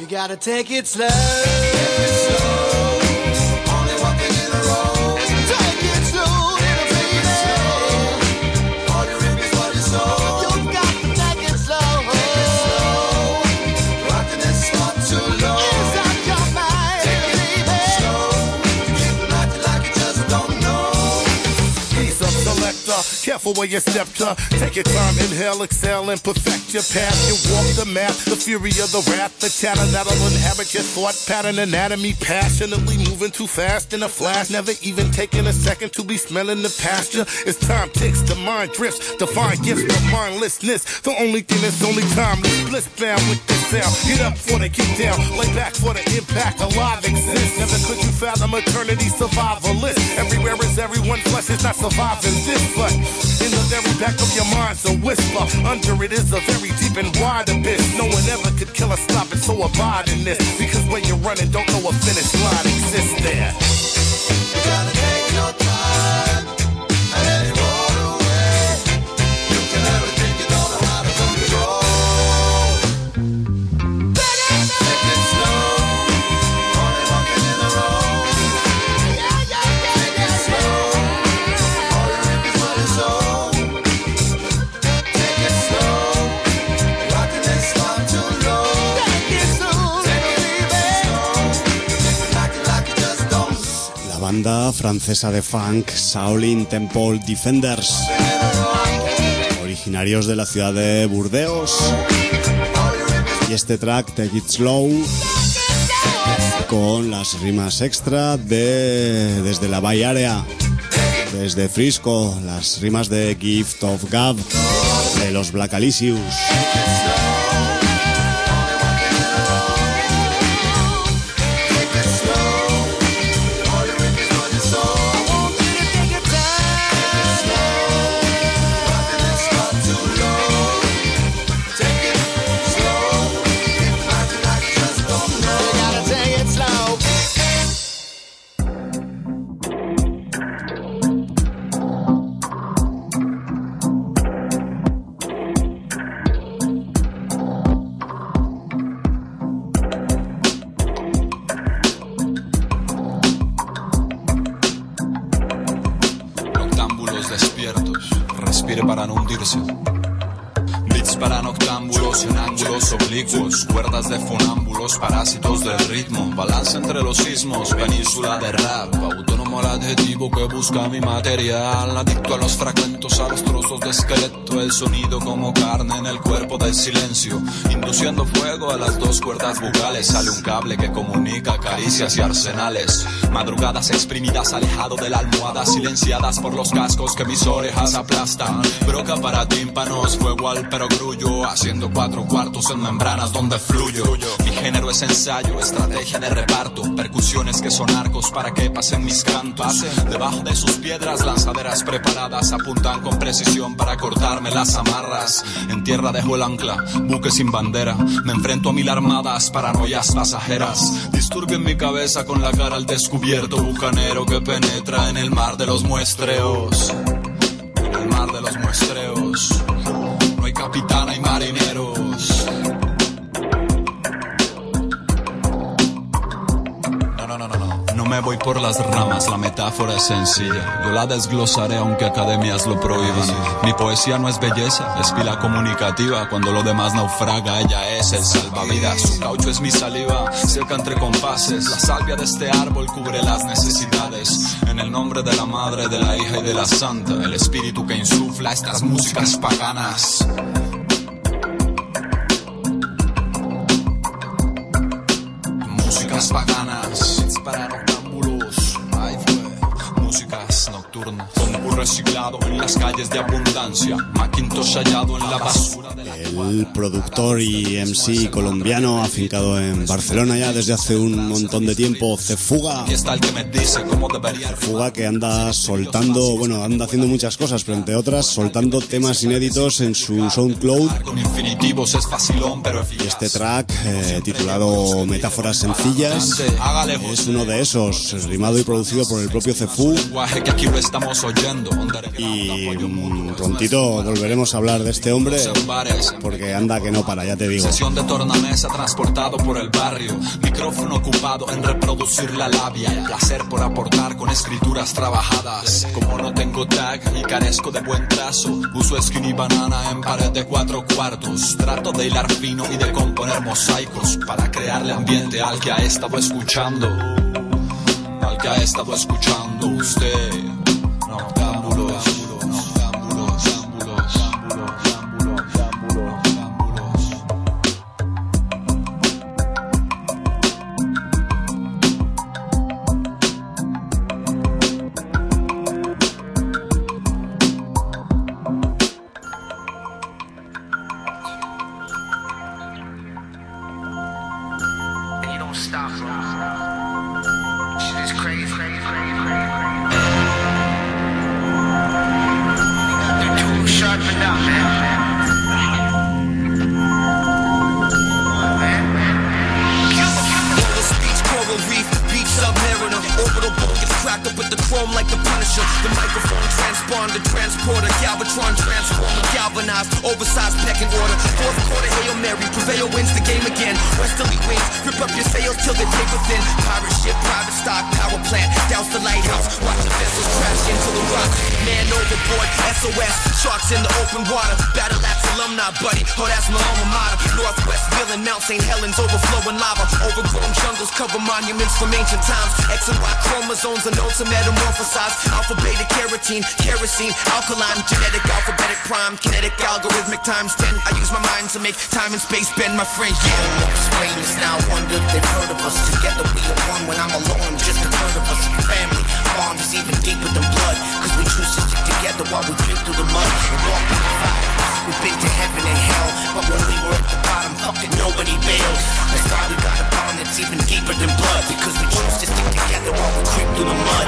gotta take it slow. Take it slow. Only walking in a row. Take it slow, little baby. All the rhythms for your soul. You got to take it slow. Take it slow. Rocking this spot too low. Is that your mind, Take little it baby? slow. Keep it rocking like you just don't know. Piece of selector, careful where you step to. Take your time, inhale, exhale, and perfect your path. You walk the map, the fury of the rap, the chatter that'll inhabit your thought pattern, anatomy, passionately moving too fast in a flash. Never even taking a second to be smelling the pasture. As time ticks, the mind drifts, divine gifts, the mindlessness. The only thing that's only timeless, bliss bound with this sound. Get up for the kick down, lay back for the impact. Alive exists. Never could you fathom eternity survivalist. Everywhere is everyone, flesh is not surviving this, but in the very back of your mind's a whisper. Under it is a very deep and wide abyss. No one ever could kill or stop it, so abide in this. Because when you're running, don't know a finish line exists there. You gotta take your time and let it roll away. You can have a drink, you don't know how to control. Take it slow, only walking in the road. Take it slow, all the rhythms for your soul. Take it slow, rocking this spot too low. Take it slow, Take it little slow, keep it rocking like you just don't know. La banda francesa de funk Shaolin Temple Defenders, originarios de la ciudad de Burdeos, y este track Take It Slow con las rimas extra de desde la Bay Area, desde Frisco, las rimas de Gift of Gab de los Black Alicious. Noctámbulos despiertos, respire para no hundirse. Beats para noctámbulos, en ángulos oblicuos, cuerdas de funámbulos, parásitos del ritmo, balance entre los sismos, península de rap, autónomo al adjetivo que busca mi material, adicto a los fragmentos, a los trozos de esqueleto, el sonido como carne en el cuerpo del silencio, induciendo fuego a las dos cuerdas bucales, sale un cable que comunica caricias y arsenales, madrugadas exprimidas alejado de la almohada, silenciadas por los cascos que mis orejas aplastan, broca para tímpanos, fuego al perogrullo, haciendo cuatro cuartos en membranas donde fluyo, mi género es ensayo, estrategia de reparto, percusiones que son arcos para que pasen mis cantos, debajo de sus piedras lanzaderas preparadas apuntan con precisión para cortarme las amarras, en tierra dejo el ancla, buque sin bandera, me enfrento a mil armadas, paranoias pasajeras, disturbio en mi cabeza con la cara al descubierto, bucanero que penetra en el mar de los muestreos, en el mar de los muestreos, no hay capitán, hay marineros. No, no, no, no, no. No me voy por las ramas, la metáfora es sencilla. Yo la desglosaré aunque academias lo prohíban. Mi poesía no es belleza, es pila comunicativa. Cuando lo demás naufraga, ella es el salvavidas. Su caucho es mi saliva, seca entre compases. La salvia de este árbol cubre las necesidades. En el nombre de la madre, de la hija y de la santa, el espíritu que insufla estas músicas paganas. Músicas paganas, para noctámbulos, ay fue, músicas nocturnas, con burro reciclado en las calles de abundancia, Macintosh hallado en la basura de la... El productor y M C colombiano afincado en Barcelona ya desde hace un montón de tiempo, Cefuga. Aquí está el que me dice cómo debería... Cefuga que anda soltando, bueno, anda haciendo muchas cosas, pero entre otras soltando temas inéditos en su SoundCloud. Con infinitivos es facilón, pero y este track eh, titulado Metáforas Sencillas es uno de esos, rimado y producido por el propio Cefu. Que aquí lo estamos oyendo. Y mm, prontito volveremos a hablar de este hombre, porque anda que no para, ya te digo. Sesión de tornamesa transportado por el barrio, micrófono ocupado en reproducir la labia, el placer por aportar con escrituras trabajadas. Como no tengo tag y carezco de buen trazo, uso skinny banana en pared de cuatro cuartos. Trato de hilar fino y de componer mosaicos para crearle ambiente al que ha estado escuchando, al que ha estado escuchando usted. Noctámbulos, noctámbulos, noctámbulos, Stop, shit is crazy, crazy, crazy, crazy. They're too sharpened up, man. Roller speech, coral reef, beach submariner, orbital boat gets cracked up with the chrome like the Punisher. The microphone transponder, transporter, Galvatron transformer, galvanized, oversized pecking order. Fourth quarter, Hail Mary, prevail wins the game again. Westerly wings, rip up your sails till they take within. Pirate ship, private stock, power plant, douse the lighthouse, watch the vessels crash into the rock. Man overboard, S O S, sharks in the open water. Battle Axe alumni, buddy, oh that's my alma mater. Northwest villain, Mount Saint Helens, overflowing lava. Overgrown jungles cover monuments from ancient times. X and Y chromosomes are known to metamorphosize. Alpha, beta, carotene, kerosene, alkaline, genetic, alphabetic prime, kinetic, algorithmic times ten. I use my mind to make time and space bend, my friend, yeah. Famous now, wonder if they've heard of us. Together we are one. When I'm alone, I'm just a third of us. Family, bond is even deeper than blood. Cause we choose to stick together while we drink through the mud and walk through the fire. We've been to heaven and hell, but when we were at the bottom, fucking nobody bailed. That's why we got a bond that's even deeper than blood. Because we choose to stick together while we creep through the mud.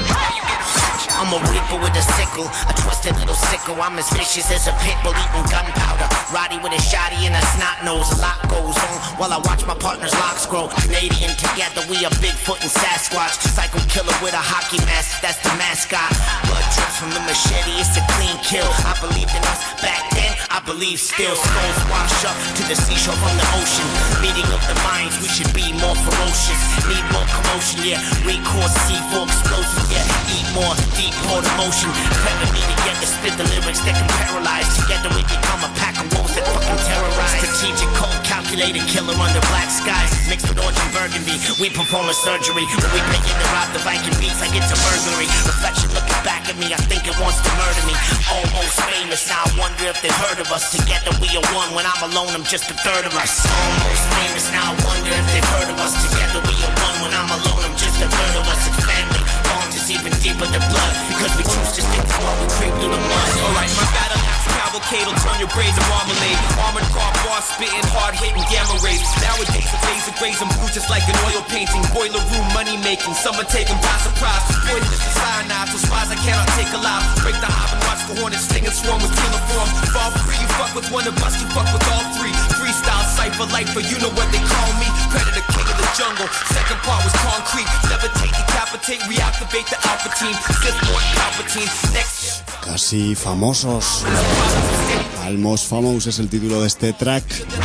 I'm a reaper with a sickle, a twisted little sickle. I'm as vicious as a pit bull eating gunpowder. Roddy with a shotty and a snot nose. A lot goes on while I watch my partner's locks grow. Canadian together, we are Bigfoot and Sasquatch. Psycho killer with a hockey mask, that's the mascot. Blood drips from the machete, it's a clean kill. I believed in us back then, I believe still. Skulls wash up to the seashore from the ocean. Meeting of the minds, we should be more ferocious. Need more commotion, yeah. Recourse, C four explosives, yeah. Eat more, deep more emotion. Never need to get to spit the lyrics that can paralyze. Together we become a pack of wolves that fucking terrorize. Strategic, cold, calculated killer under black skies. Mixed with orange and burgundy, we perform a surgery. When we pay in to rob the Viking beats like it's a burglary. Reflection looking back at me, I think it wants to murder me. Almost famous, now I wonder if they heard of us. Together we are one, when I'm alone I'm just a third of us. Almost famous, now I wonder if they've heard of us. Together we are one, when I'm alone I'm just a third of us. It's family, bonds is even deeper than blood. Because we choose to stick to while we creep through the mud. Alright, my battle axe cavalcade will turn your braids to marmalade. Armored car bar spitting, hard hitting gamma rays. Nowadays the laser grays and blue just like an oil painting. Boiler room money making, some are taken by surprise. Poisonous and cyanide, so spies I cannot take alive. Break the hive and watch the hornets sting and swarm with killer forms. Fall free, you fuck with one of us, you fuck with all three. Freestyle cypher lifer, you know what they call me. Predator king of the jungle, second part was concrete. Levitate, decapitate, reactivate the alpha team. Sith Lord Palpatine, next. Casi famosos. Almost Famous es el título de este track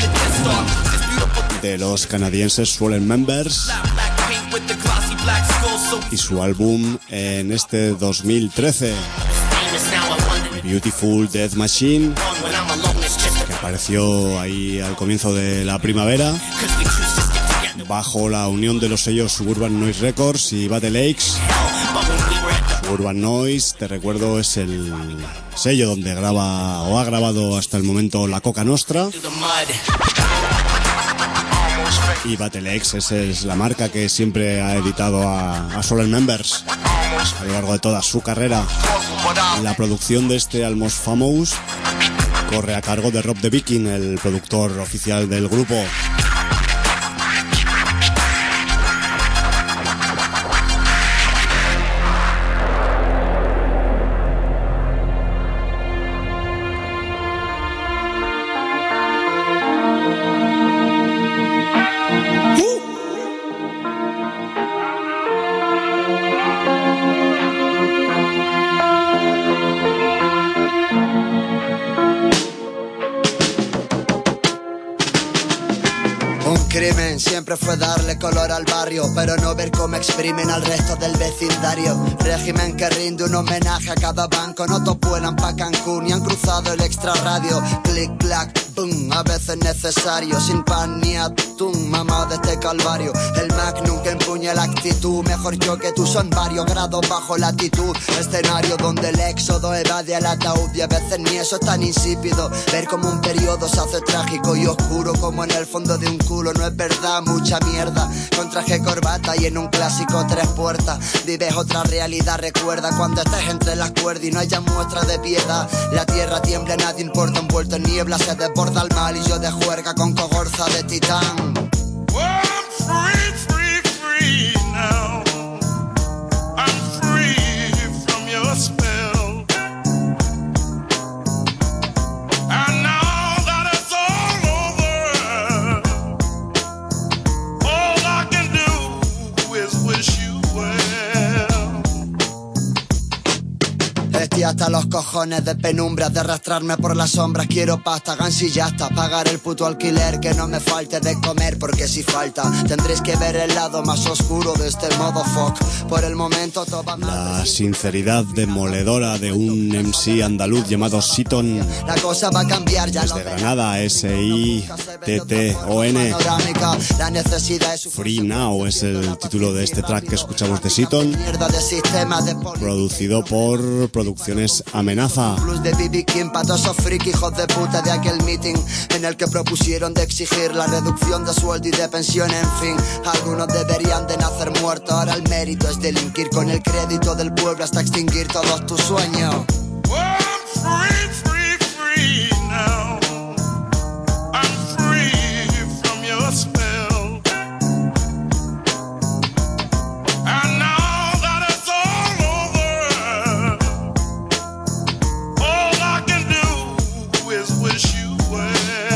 de los canadienses Swollen Members y su álbum en este dos mil trece, Beautiful Death Machine, que apareció ahí al comienzo de la primavera bajo la unión de los sellos Suburban Noise Records y Battle Lakes. Urban Noise, te recuerdo, es el sello donde graba o ha grabado hasta el momento La Coca Nostra. Y Battle X es, es la marca que siempre ha editado a, a Swollen Members a lo largo de toda su carrera. La producción de este Almost Famous corre a cargo de Rob the Viking, el productor oficial del grupo. siempre fue darle color al barrio, pero no ver cómo exprimen al resto del vecindario. Régimen que rinde un homenaje a cada banco. No todos vuelan pa' Cancún y han cruzado el extrarradio. Clic, clac, boom, a veces necesario. Sin pan ni atún, mamá de este calvario. El Magnum que empuña la actitud. Mejor yo que tú, son varios grados bajo latitud. Escenario donde el éxodo evade al ataúd. Y a veces ni eso es tan insípido. Ver como un periodo se hace trágico y oscuro, como en el fondo de un culo. No es verdad, mucha mierda. Con traje, corbata y en un clásico tres puertas. Vives otra realidad, recuerda cuando estés entre las cuerdas y no haya muestra de piedad. La tierra tiembla, nadie importa, envuelto en niebla se desborda el mal y yo de juerga con cogorza de titán. Well, I'm free, free, free now. I'm free from your spell. And now that it's all over, all I can do is wish you well. Estoy hasta los cojones de penumbras, de arrastrarme por las sombras. Quiero pasta, gansi ya hasta pagar el puto alquiler. Que no me falte de comer, porque si falta tendréis que ver el lado más oscuro de este modo fuck. Por el momento toma La sinceridad demoledora de un M C andaluz llamado Seaton. La cosa va a cambiar ya. Desde Granada, S I T T O N. La necesidad es Free Now es el título de este track que escuchamos de Seaton, mierda de sistema de producido por Producciones Amenaza. Plus de B B King pa' todos esos friki hijos de puta de aquel meeting en el que propusieron de exigir la reducción de sueldo y de pensión. En fin, algunos deberían de nacer muertos. Ahora el mérito es delinquir con el crédito del pueblo hasta extinguir todos tus sueños. Well, I'm free, free, free now. I'm free from your spell. And now that it's all over, all I can do is wish you well.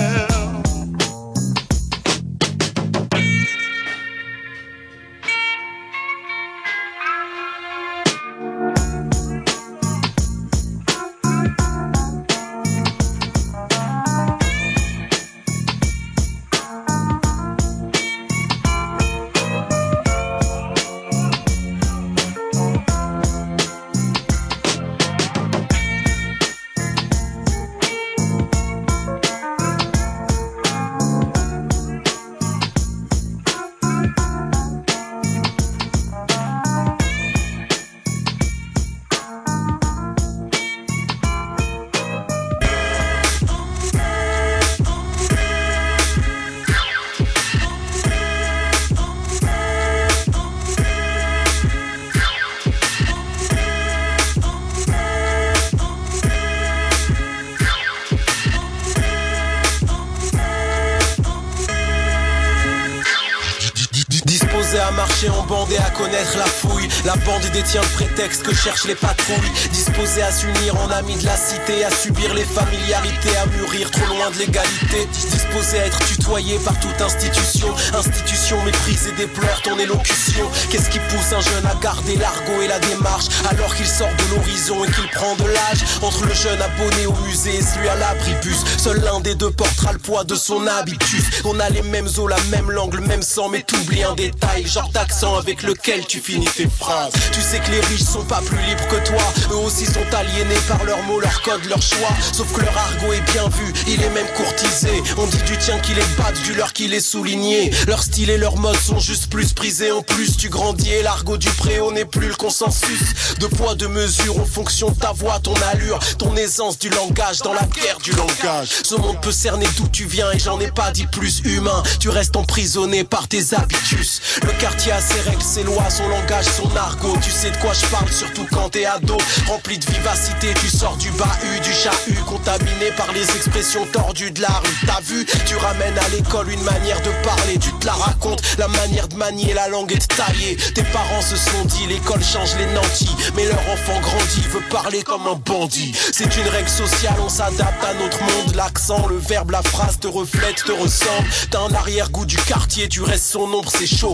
À marcher en bande et à connaître la fouille. La bande détient le prétexte que cherchent les patrouilles. Disposés à s'unir en amis de la cité, à subir les familiarités, à mûrir trop loin de l'égalité. Disposés à être tutoyés par toute institution. Institution méprise et déplore ton élocution. Qu'est-ce qui pousse un jeune à garder l'argot et la démarche alors qu'il sort de l'horizon et qu'il prend de l'âge? Entre le jeune abonné au musée et celui à l'abribus, seul l'un des deux portera le poids de son habitus. On a les mêmes os, la même langue, le même sang, mais t'oublies un détail, genre d'accent avec lequel tu finis tes phrases. Tu sais que les riches sont pas plus libres que toi. Eux aussi sont aliénés par leurs mots, leurs codes, leurs choix. Sauf que leur argot est bien vu, il est même courtisé. On dit du tien qu'il est bas, du leur qu'il est souligné. Leur style et leur mode sont juste plus prisés. En plus tu grandis et l'argot du préau n'est plus le consensus. De poids, de mesure en fonction de ta voix, ton allure, ton aisance du langage dans la guerre du langage. Ce monde peut cerner d'où tu viens et j'en ai pas dit plus humain. Tu restes emprisonné par tes habitus. Le quartier a ses règles, ses lois, son langage, son argot. Tu sais de quoi je parle, surtout quand t'es ado. Rempli de vivacité, tu sors du bahut, du chahut, contaminé par les expressions tordues de la rue. T'as vu, tu ramènes à l'école une manière de parler. Tu te la racontes, la manière de manier la langue et de tailler. Tes parents se sont dit, l'école change les nantis. Mais leur enfant grandit, veut parler comme un bandit. C'est une règle sociale, on s'adapte à notre monde. L'accent, le verbe, la phrase te reflète, te ressemble. T'as un arrière-goût du quartier, tu restes son ombre, c'est chaud. Les mots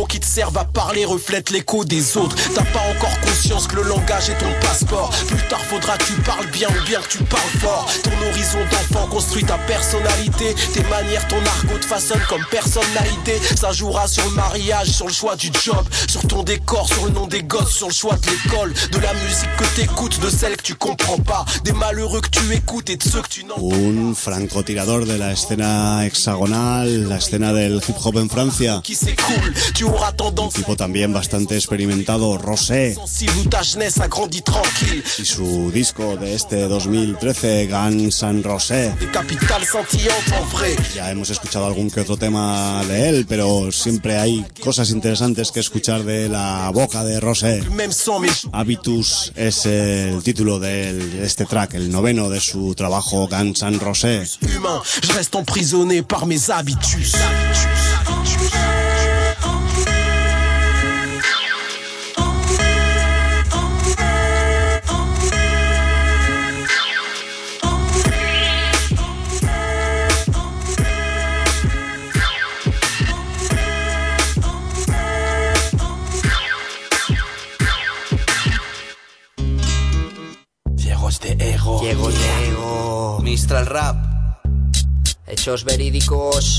mots qui te servent à parler reflètent l'écho des autres. T'as pas encore conscience que le langage est ton passeport. Plus tard faudra que tu parles bien ou bien que tu parles fort. Ton horizon d'enfant construit ta personnalité. Tes manières, ton argot te façonne comme personne n'a idée. Ça jouera sur le mariage, sur le choix du job, sur ton décor, sur le nom des gosses, sur le choix de l'école, de la musique que t'écoutes, de celle que tu comprends pas, des malheureux que tu écoutes et de ceux que tu n'entends pas. Un francotirador de la escena hexagonal, la escena del hip hop en Francia. Un tipo también bastante experimentado, Rosé. Y su disco de este dos mil trece, Guns N' Roses. Ya hemos escuchado algún que otro tema de él, pero siempre hay cosas interesantes que escuchar de la boca de Rosé. Habitus es el título de este track, el noveno de su trabajo Guns N' Roses. Je reste emprisonné par mes habitus. Ciegos de ego. Ciegos de ego. Mistral Rap. Hechos verídicos.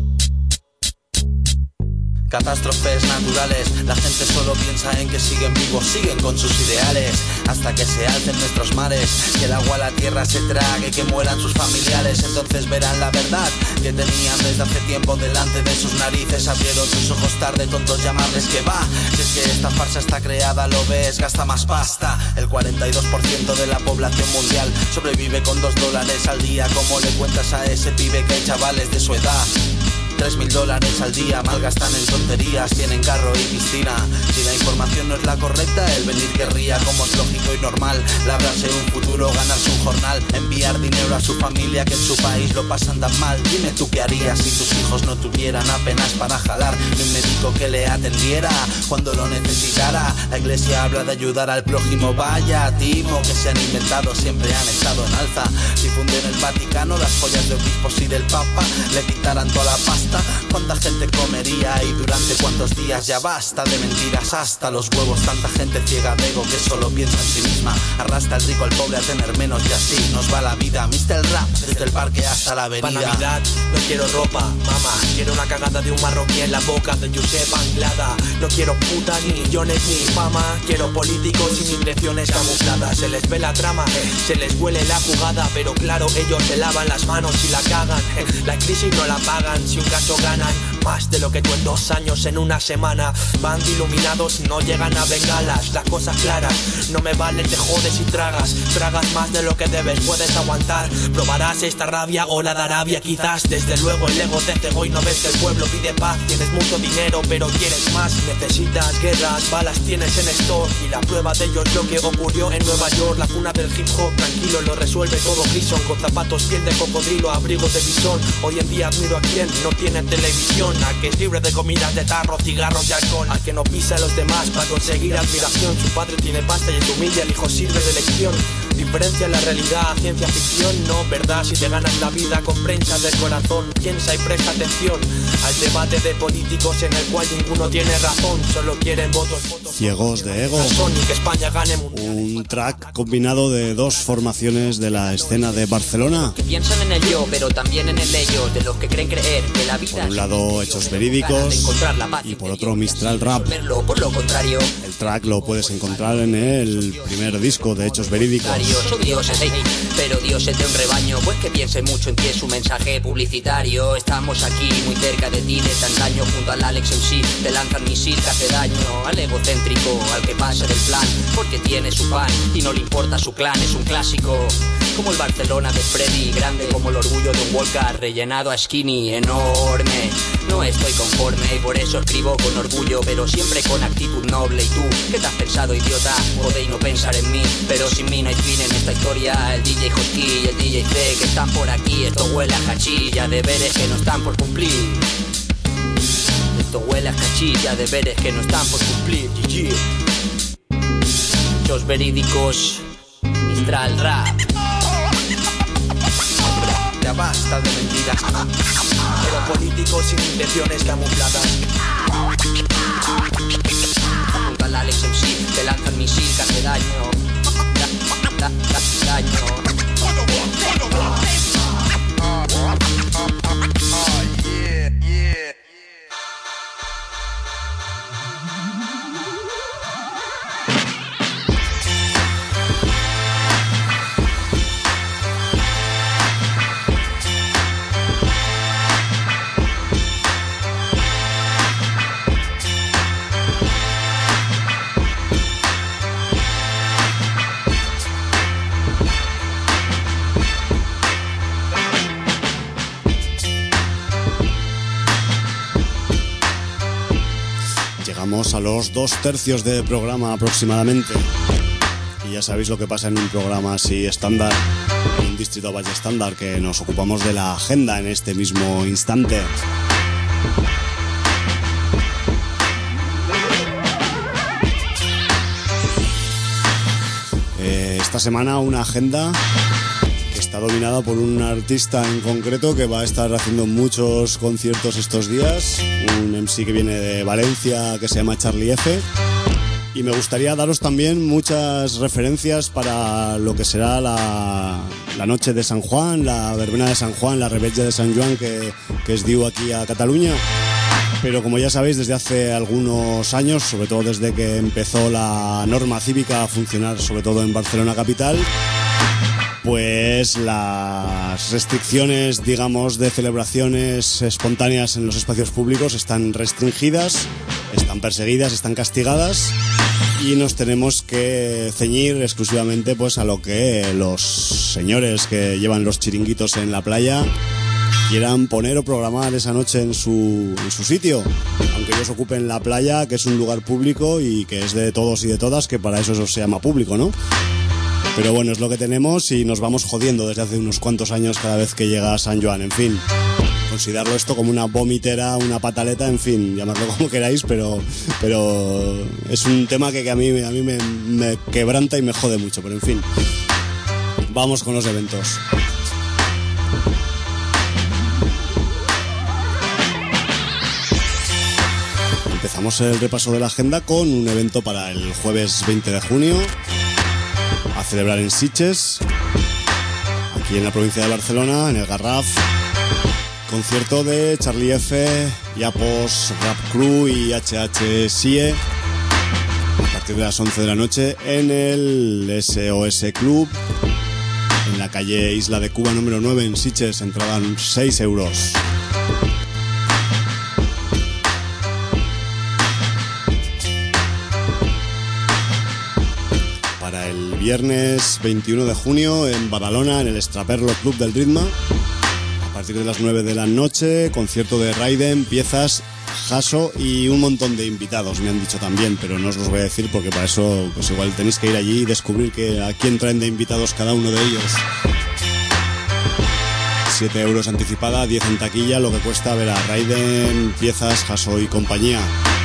Catástrofes naturales, la gente solo piensa en que siguen vivos, siguen con sus ideales, hasta que se alcen nuestros mares, que el agua a la tierra se trague, que mueran sus familiares, entonces verán la verdad que tenían desde hace tiempo delante de sus narices, abrieron sus ojos tarde, tontos llamarles que va, si es que esta farsa está creada, lo ves, gasta más pasta, el cuarenta y dos por ciento de la población mundial sobrevive con dos dólares al día, ¿cómo le cuentas a ese pibe que hay chavales de su edad? Tres mil dólares al día, malgastan en tonterías, tienen carro y piscina. Si la información no es la correcta, el venir querría, como es lógico y normal, labrarse un futuro, ganarse un jornal, enviar dinero a su familia que en su país lo pasan tan mal. Dime tú qué harías si tus hijos no tuvieran apenas para jalar, ni un médico que le atendiera cuando lo necesitara. La iglesia habla de ayudar al prójimo, vaya timo que se han inventado, siempre han estado en alza. Difunden el Vaticano las joyas de obispos y del Papa, le quitaran toda la pasta. ¿Cuánta gente comería y durante cuántos días? Ya basta de mentiras hasta los huevos. Tanta gente ciega de ego que solo piensa en sí misma. Arrastra el rico al pobre a tener menos y así nos va la vida. mister Rap, desde el parque hasta la avenida. Para Navidad no quiero ropa, mamá. Quiero una cagada de un marroquí en la boca de Josep Anglada. No quiero puta, ni millones, ni fama. Quiero políticos sin intenciones camufladas. Se les ve la trama, se les huele la jugada, pero claro, ellos se lavan las manos y la cagan. La crisis no la pagan si un caso ganan más de lo que tú en dos años en una semana. Van de iluminados, no llegan a bengalas. Las cosas claras, no me vale, te jodes y tragas. Tragas más de lo que debes, puedes aguantar. Probarás esta rabia o la de Arabia quizás. Desde luego el ego te cegó y no ves que el pueblo pide paz. Tienes mucho dinero pero quieres más. Necesitas guerras, balas tienes en stock. Y la prueba de ello es lo que ocurrió en Nueva York. La cuna del hip hop, tranquilo, lo resuelve todo Grison. Con zapatos, piel de cocodrilo, abrigos de bisón. Hoy en día admiro a quien no tiene televisión, a que es libre de comidas de tarro, cigarros y alcohol, al que no pisa a los demás para conseguir admiración. Su padre tiene pasta y es humilde, el hijo sirve de lección. Diferencia la realidad, ciencia ficción, no verdad. Si te ganas la vida con prensa del corazón, piensa y presta atención al debate de políticos en el cual ninguno tiene razón, solo quieren votos, votos. Ciegos de ego. Y que España gane un track combinado de dos formaciones de la escena de Barcelona. Que piensan en el yo, pero también en el ello, de los que creen creer que la vida. Por un lado, hechos verídicos y por otro, Mistral Rap. Por lo contrario, el track lo puedes encontrar en el primer disco de Hechos Verídicos. Soy Dios, es pero Dios es de un rebaño, pues que piense mucho en ti, es su mensaje publicitario. Estamos aquí muy cerca de ti desde antaño, junto al Alex M C, te lanzan misil que hace daño al egocéntrico, al que pasa del plan, porque tiene su fan y no le importa su clan, es un clásico. Como el Barcelona de Freddy, grande como el orgullo de un Walker, rellenado a skinny, enorme. No estoy conforme y por eso escribo con orgullo, pero siempre con actitud noble. ¿Y tú qué te has pensado, idiota? Podéis no pensar en mí, pero sin mí no hay fin en esta historia. El D J Hosky y el D J C que están por aquí, esto huele a cachilla, deberes que no están por cumplir. Esto huele a cachilla, deberes que no están por cumplir. G G. Hechos verídicos, Mistral Rap. Ya basta de mentiras. Pero políticos sin intenciones camufladas. Junto al Alex M C te lanzan misil que hace daño. Da, da, da, daño. A los dos tercios de programa aproximadamente, y ya sabéis lo que pasa en un programa así estándar, en un distrito valle estándar, que nos ocupamos de la agenda en este mismo instante. Eh, esta semana una agenda que está dominada por un artista en concreto que va a estar haciendo muchos conciertos estos días, un M C que viene de Valencia que se llama Charlie F. Y me gustaría daros también muchas referencias para lo que será la, la noche de San Juan, la verbena de San Juan, la rebella de San Juan que, que es diu aquí a Cataluña. Pero como ya sabéis, desde hace algunos años, sobre todo desde que empezó la norma cívica a funcionar, sobre todo en Barcelona capital, pues las restricciones, digamos, de celebraciones espontáneas en los espacios públicos están restringidas, están perseguidas, están castigadas, y nos tenemos que ceñir exclusivamente pues a lo que los señores que llevan los chiringuitos en la playa quieran poner o programar esa noche en su, en su sitio, aunque ellos ocupen la playa, que es un lugar público y que es de todos y de todas, que para eso se llama público, ¿no? Pero bueno, es lo que tenemos y nos vamos jodiendo desde hace unos cuantos años cada vez que llega San Juan, en fin. Considerarlo esto como una vomitera, una pataleta, en fin, llamadlo como queráis, pero, pero es un tema que, que a mí, a mí me, me quebranta y me jode mucho, pero en fin. Vamos con los eventos. Empezamos el repaso de la agenda con un evento para el jueves veinte de junio. A celebrar en Sitges, aquí en la provincia de Barcelona, en el Garraf, concierto de Charlie F, Yapos, Rap Crew y H H Sie a partir de las once de la noche en el S O S Club, en la calle Isla de Cuba número nueve en Sitges, entrada seis euros. Viernes veintiuno de junio en Badalona, en el Estraperlo Club del Ritmo, a partir de las nueve de la noche, concierto de Raiden, Piezas, Jaso y un montón de invitados, me han dicho también, pero no os los voy a decir porque para eso pues igual tenéis que ir allí y descubrir que a quién traen de invitados cada uno de ellos. siete euros anticipada, diez en taquilla, lo que cuesta ver a Raiden, Piezas, Jaso y compañía.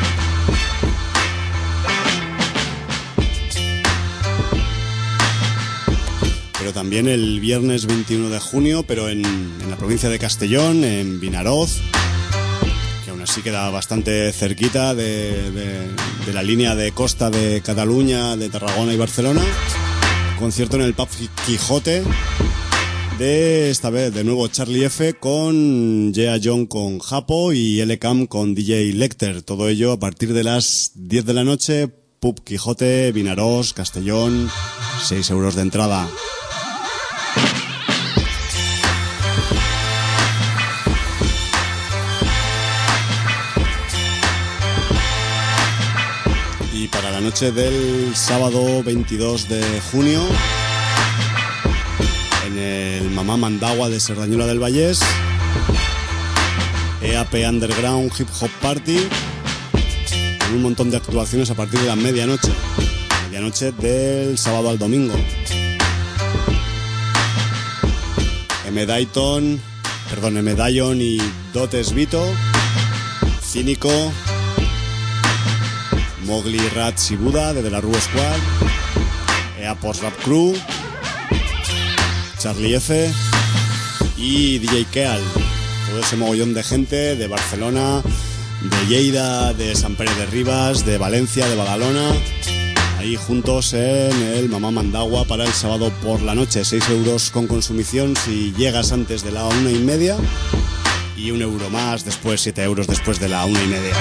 Pero también el viernes veintiuno de junio, pero en, en la provincia de Castellón, en Vinaroz, que aún así queda bastante cerquita de, de, de la línea de costa de Cataluña, de Tarragona y Barcelona. Concierto en el Pub Quijote de, esta vez, de nuevo Charlie F con Jea John con Japo y L Cam con D J Lecter. Todo ello a partir de las diez de la noche, Pub Quijote, Vinaroz, Castellón, seis euros de entrada. Y para la noche del sábado veintidós de junio, en el Mamá Mandagua de Cerdañola del Vallés, E A P Underground Hip Hop Party, con un montón de actuaciones a partir de la medianoche, medianoche del sábado al domingo. M. Dayton, perdón, M. Dayon y Dotes Vito, Cínico, Mowgli, Rats y Buda de, de la Rue Squad, E A Post Rap Crew, Charlie F y D J Keal. Todo ese mogollón de gente de Barcelona, de Lleida, de Sant Pere de Ribas, de Valencia, de Badalona, ahí juntos en el Mamá Mandagua para el sábado por la noche. Seis euros con consumición si llegas antes de la una y media y un euro más después, siete euros después de la una y media.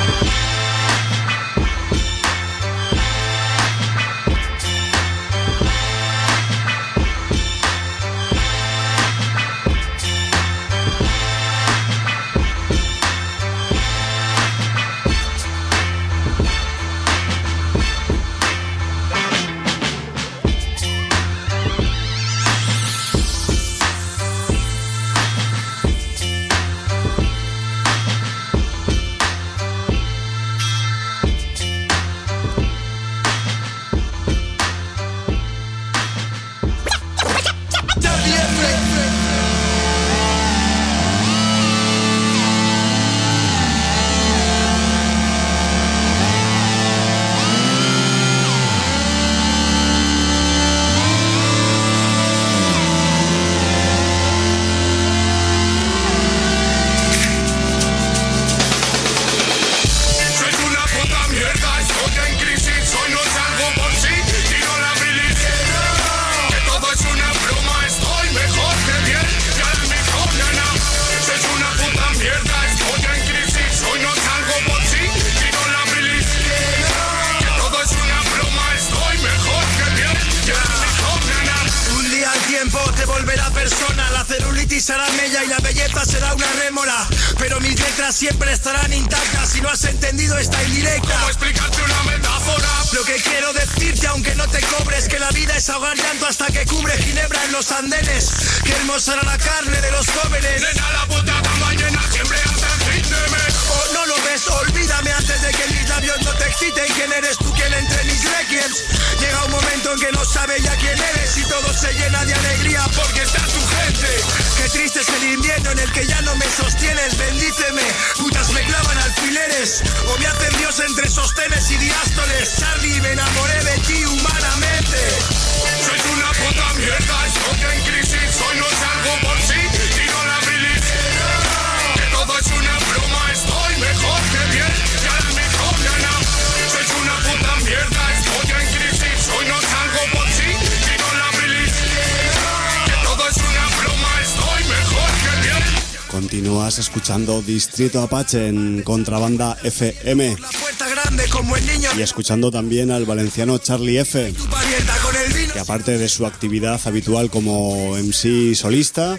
Siempre estarán intactas. Si no has entendido esta indirecta, ¿cómo explicarte una metáfora? Lo que quiero decirte, aunque no te cobres, que la vida es ahogar llanto hasta que cubre ginebra en los andenes. Que hermosa era la carne de los jóvenes. Nena, la puta cama llena siempre hasta el fin de mes. Oh, no lo ves, olvídame antes de que mis labios no te exciten. ¿Quién eres tú, quién entre mis requiems? Llega un momento en que no sabes ya quién eres y todo se llena de alegría porque está tu gente. Qué triste es el invierno en el que ya no me sostienes. Bendíceme, putas me clavan alfileres o me hacen Dios entre sostenes y diástoles. Charlie, me enamoré de ti humanamente. Sois una puta mierda, estoy en crisis. Hoy no salgo por sí, tiro la bilis. Que todo es una broma, estoy mejor que bien. Ya la mejor gana. Sois una puta mierda, estoy en crisis. Hoy no salgo por sí, tiro la bilis. Que todo es una broma, estoy mejor que bien. Continúas escuchando Distrito Apache en Contrabanda F M y escuchando también al valenciano Charlie F, que aparte de su actividad habitual como M C solista,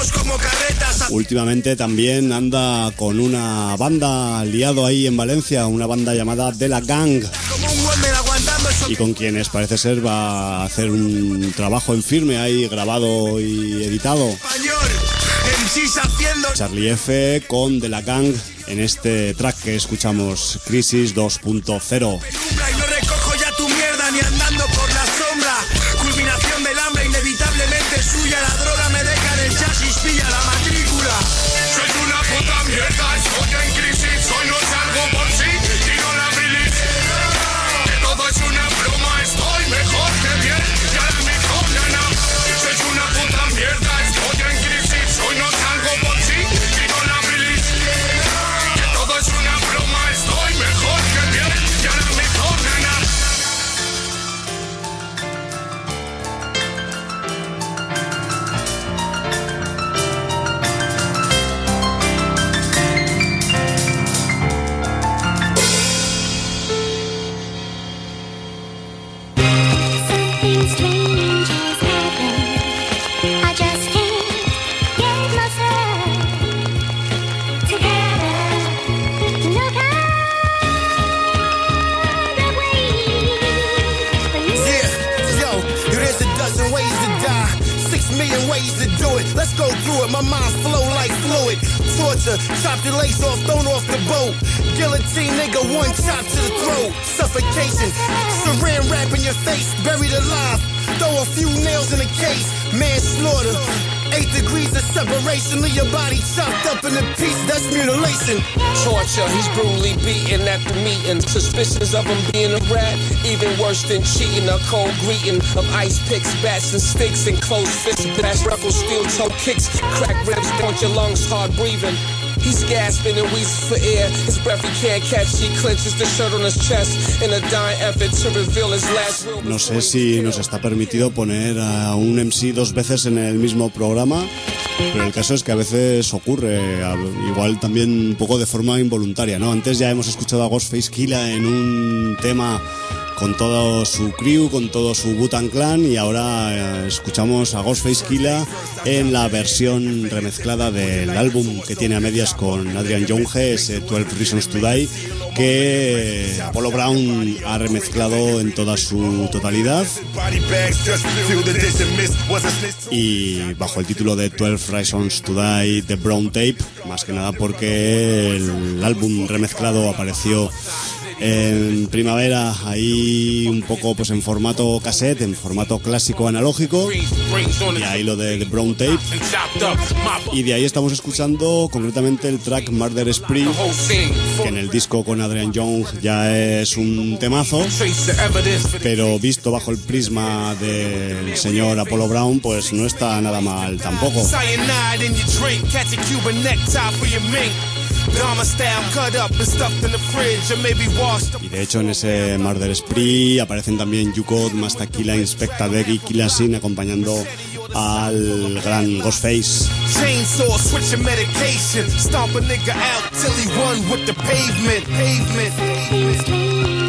últimamente también anda con una banda liado ahí en Valencia, una banda llamada De La Gang, y con quienes parece ser va a hacer un trabajo en firme ahí grabado y editado. Charlie F con De La Gang en este track que escuchamos, Crisis dos punto cero. Y no recojo ya tu mierda ni andando por la sombra. Culminación del hambre inevitablemente suya. La droga me deja en el chasis, pilla la matrícula. Soy una puta mierda, estoy en crisis. Hoy no salgo por sí, tiro la bilis. Que todo es una broma, estoy mejor que bien. Ya la mejor gana. Soy una puta mierda, estoy en crisis. Hoy no salgo por sí, tiro la bilis. Que todo es una broma, estoy mejor que bien. Ya la mejor gana. Something strange has happened. I just can't get myself together. No kind of way. Yeah, yo, there's a dozen ways to die, six million ways to do it. Let's go through it. My mind flow like fluid. Torture, chop your legs off, thrown off the boat. Guillotine, nigga, one chop to the throat. Suffocation, saran wrap in your face, buried alive. Throw a few nails in the case, manslaughter. Eight degrees of separation, leave your body chopped up into pieces, that's mutilation. Torture, he's brutally beaten at the meeting. Suspicions of him being a rat, even worse than cheating. A cold greeting of ice picks, bats and sticks, and closed fists. Brass knuckles, steel toe kicks, crack ribs, punch your lungs, hard breathing. He's gasping and wheezes for air. His breath he can't catch. He clenches the shirt on his chest in a dying effort to reveal his last will. No sé si nos está permitido poner a un M C dos veces en el mismo programa, pero el caso es que a veces ocurre, igual también un poco de forma involuntaria, ¿no? Antes ya hemos escuchado a Ghostface Killah en un tema con todo su crew, con todo su Wu-Tang Clan, y ahora eh, escuchamos a Ghostface Killah en la versión remezclada del álbum que tiene a medias con Adrian Younge, ese twelve Reasons to Die, que Apollo Brown ha remezclado en toda su totalidad y bajo el título de twelve Reasons to Die The Brown Tape, más que nada porque el álbum remezclado apareció en primavera, ahí un poco pues en formato cassette, en formato clásico analógico, y ahí lo de The Brown Tape, y de ahí estamos escuchando concretamente el track Murder Spree, que en el disco con Adrian Young ya es un temazo, pero visto bajo el prisma del señor Apollo Brown pues no está nada mal tampoco. Y de hecho en ese Murder Spree aparecen también Yukot, Masta Killah, Inspecta Deck y Killah Sin acompañando al gran Ghostface. Chainsaw, switching medication, stomp a nigga out till he run with the pavement, pavement.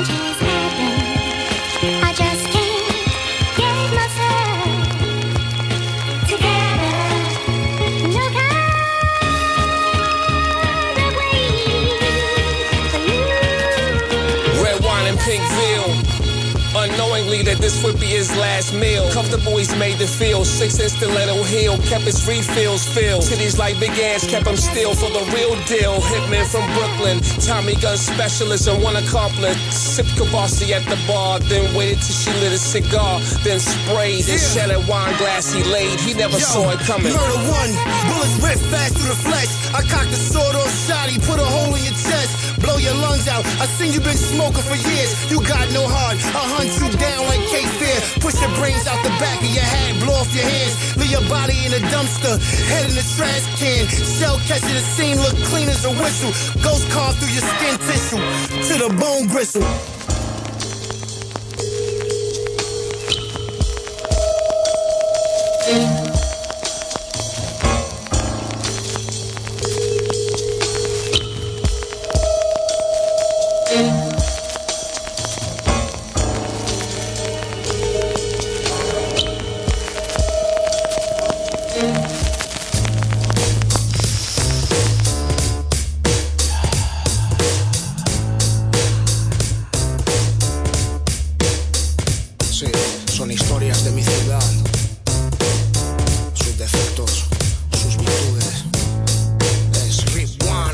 Unknowingly that this would be his last meal. Comfortable he's made to feel. Six inch stiletto heel, kept his refills filled. Titties like big ass, kept him still for the real deal. Hitman from Brooklyn, Tommy gun specialist and one accomplice. Sipped Kavasi at the bar, then waited till she lit a cigar. Then sprayed and shed a wine glass he laid. He never Yo, saw it coming. Murder one, bullets ripped fast through the flesh. I cocked the sword on shot, he put a hole in your chest. Blow your lungs out, I seen you been smoking for years. You got no heart, I'll hunt you down like Cape Fear. Push your brains out the back of your head, blow off your hands. Leave your body in a dumpster, head in the trash can. Shell catching the scene, look clean as a whistle. Ghost carved through your skin tissue, to the bone gristle. Sí, son historias de mi ciudad, sus defectos, sus virtudes. Es Rip One,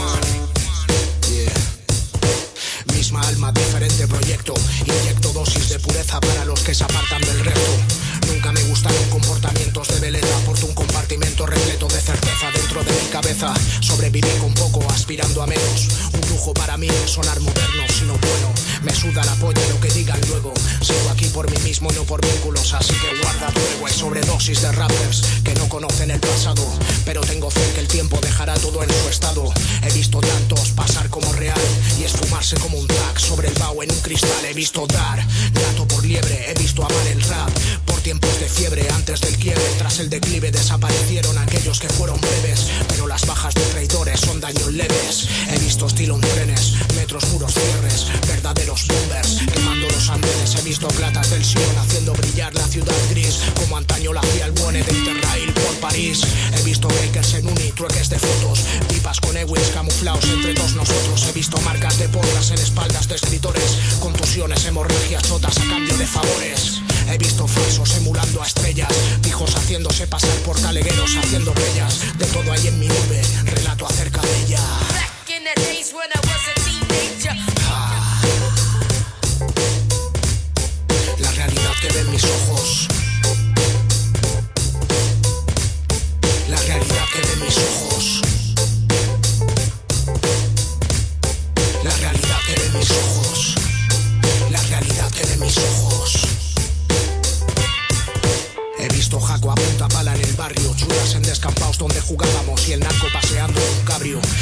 yeah. Misma alma, diferente proyecto. Inyecto dosis de pureza para los que se apartan del resto. Nunca me gustaron comportamientos de veleta. Aporto un compartimento repleto de certeza dentro de mi cabeza. Sobreviví con poco, aspirando a menos. Un lujo para mí, sonar moderno, sino bueno. Me suda la polla lo que digan luego. Sigo aquí por mí mismo, no por vínculos. Así que guarda luego. Hay sobredosis de rappers que no conocen el pasado, pero tengo fe que el tiempo dejará todo en su estado. He visto tantos pasar como real y esfumarse como un track sobre el vaho en un cristal. He visto dar gato por liebre. He visto amar el rap por tiempos de fiebre. Antes del quiebre, tras el declive, desaparecieron aquellos que fueron breves, pero las bajas de traidores son daños leves. He visto estilo en trenes, metros, muros, cierres, verdaderos bombers quemando los andenes. He visto platas del Sion haciendo brillar la ciudad gris, como antaño la hacía el Buone de Interrail por París. He visto breakers en uni, trueques de fotos, pipas con Ewins camuflados entre todos nosotros. He visto marcas de porras en espaldas de escritores, contusiones, hemorragias chotas a cambio de favores. He visto falsos emulando a estrellas, pijos haciéndose pasar por talegueros, haciendo bellas. De todo hay en mi nube, relato acerca de ella. Ah. La realidad que ven mis ojos. La realidad que ven mis ojos. La realidad que ven mis ojos. La realidad que ven mis ojos. He visto Jaco a punta pala en el barrio, chulas en descampados donde jugábamos y el narco paseando en un cabrio.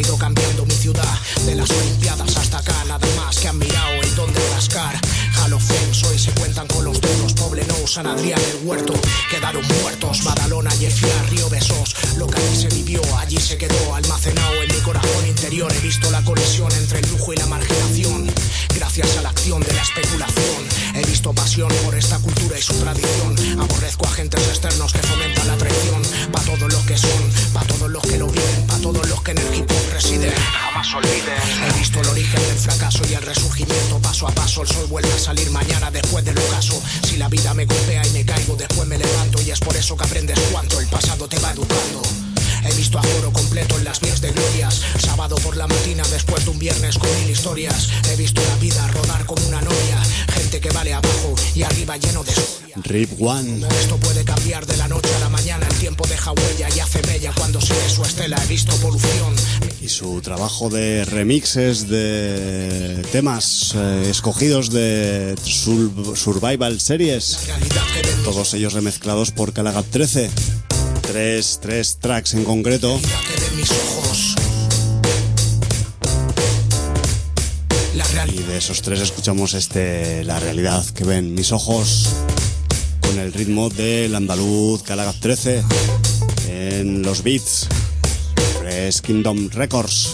ha ido cambiando mi ciudad. De las Olimpiadas hasta acá, nada más que han mirado el don de rascar. Hall of Fame, hoy se cuentan con los dedos. Poblenou, San Adrián, el Huerto, quedaron muertos. Badalona, Yefia, Río Besos. Lo que allí se vivió, allí se quedó almacenado en mi corazón interior. He visto la colisión entre el lujo y la marginación, gracias a la acción de la especulación. He visto pasión por esta cultura y su tradición. Aborrezco a agentes externos que fomentan la traición. Pa' todos los que son, pa' todos los que lo viven, pa' todos los que en el hip hop residen. Jamás olviden. He visto el origen del fracaso y el resurgimiento. Paso a paso el sol vuelve a salir mañana después del ocaso. Si la vida me golpea y me caigo, después me levanto. Y es por eso que aprendes cuánto el pasado te va educando. He visto a Foro completo en las vías de glorias. Sábado por la mañana después de un viernes con mil historias. He visto la vida rodar como una novia. Gente que vale abajo y arriba lleno de soria. Rip One. Esto puede cambiar de la noche a la mañana. El tiempo deja huella y hace mella cuando sigue su estela. He visto polución. Y su trabajo de remixes de temas eh, escogidos de sur- Survival Series. Todos ellos remezclados por Calagap trece. Tres, tres tracks en concreto. Y de esos tres escuchamos este La realidad que ven mis ojos, con el ritmo del andaluz Calagap trece en los beats. Fresh Kingdom Records.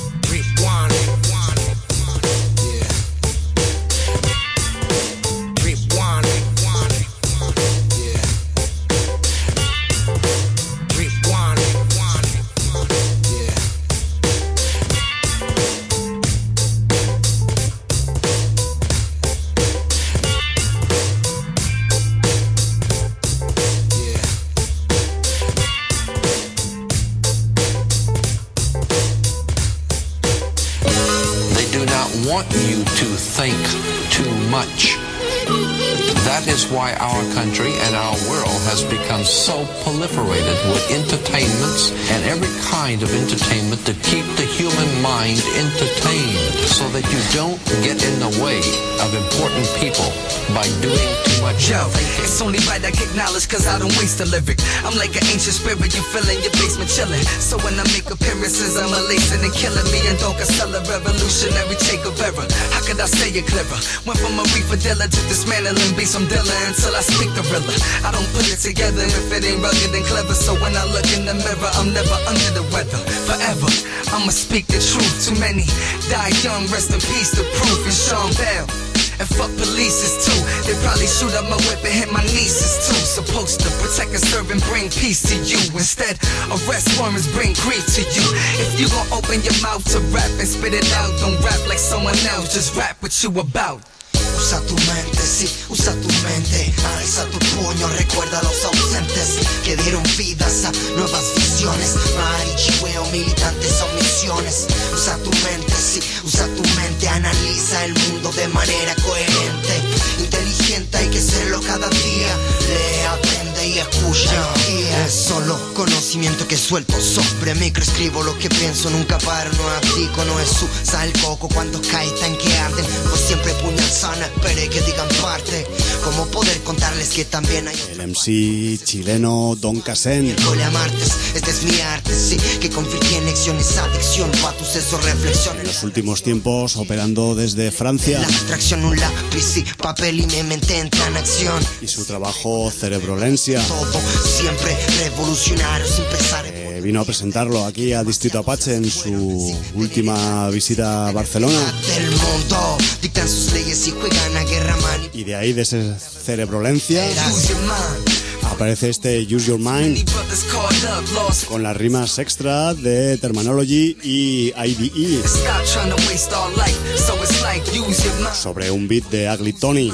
Want you to think too much. That is why our country and our world has become so proliferated with entertainments and every kind of entertainment to keep the human mind entertained so that you don't get in the way of important people by doing too much. Yo, it's only right I get knowledge cause I don't waste a lyric. I'm like an ancient spirit, you feel in your basement chilling. So when I make appearances, I'm a lacing and killing me and don't sell a revolutionary Che Guevara. How could I say it clearer? Went from a reefer dealer to dismantling beats from dealer until I speak gorilla. I don't put it together if it ain't rugged and clever. So when I look in the mirror, I'm never under the weather. Forever, I'ma speak the truth. Too many die young, rest in peace. The proof is Sean Bell. And fuck police too. They probably shoot up my whip and hit my nieces too. Supposed to protect and serve and bring peace to you. Instead, arrest warrants bring grief to you. If you gon' open your mouth to rap and spit it out, don't rap like someone else, just rap what you about. Usa tu mente, sí, usa tu mente. Alza tu puño, recuerda a los ausentes que dieron vidas a nuevas visiones. Marichihueo, militantes, omisiones. Usa tu mente, sí, usa tu mente. Analiza el mundo de manera coherente. Inteligente, hay que serlo cada día. Lee, aprende y escucha. Es solo conocimiento que suelto sobre micro. Escribo lo que pienso, nunca paro, no abdico. No es usa el coco cuando cae tan que arden. Pues siempre puñal sana, esperé que digan parte. Como poder contarles que también hay el M C chileno Don Casen. A martes, este es mi arte, sí, que convirtió en lecciones adicción, patus, eso, reflexión. En los últimos tiempos operando desde Francia. La abstracción, un lápiz, sí, papel y mi mente entra en acción. Y su trabajo Cerebrolencia. Todo siempre revolucionario, sin pensar. Eh, vino a presentarlo aquí a Distrito Apache en su última visita a Barcelona. Del mundo dictan sus leyes y juegan a guerra man. Y de ahí, de ese Cerebrolencia, aparece este Use Your Mind con las rimas extra de Terminology y I D E sobre un beat de Ugly Tony.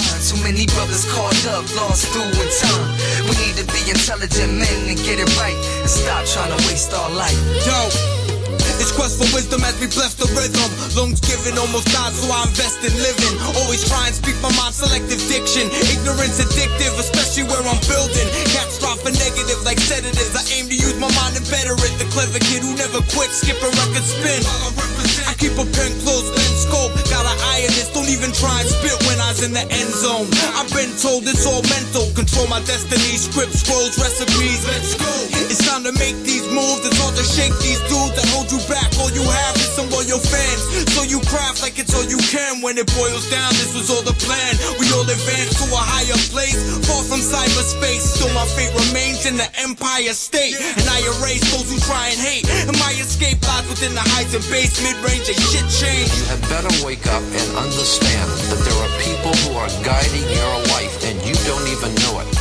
It's quest for wisdom as we bless the rhythm. Lungs given, almost died, so I invest in living. Always try and speak my mind, selective diction. Ignorance addictive, especially where I'm building. Catastrophe negative like sedatives. I aim to use my mind and better it. The clever kid who never quits, skip a record spin. I Keep a pen close, lens scope. Got an eye in this, don't even try and spit when I was in the end zone. I've been told it's all mental. Control my destiny, script scrolls, recipes. Let's go. It's time to make these moves. It's hard to shake these dudes that hold you back. All you have is some loyal fans. So you craft like it's all you can. When it boils down, this was all the plan. We all advance to a higher place, far from cyberspace. Still my fate remains in the Empire State, and I erase those who try and hate. And my escape lies within the heights and base, mid-range, and shit change. You had better wake up and understand that there are people who are guiding your life and you don't even know it.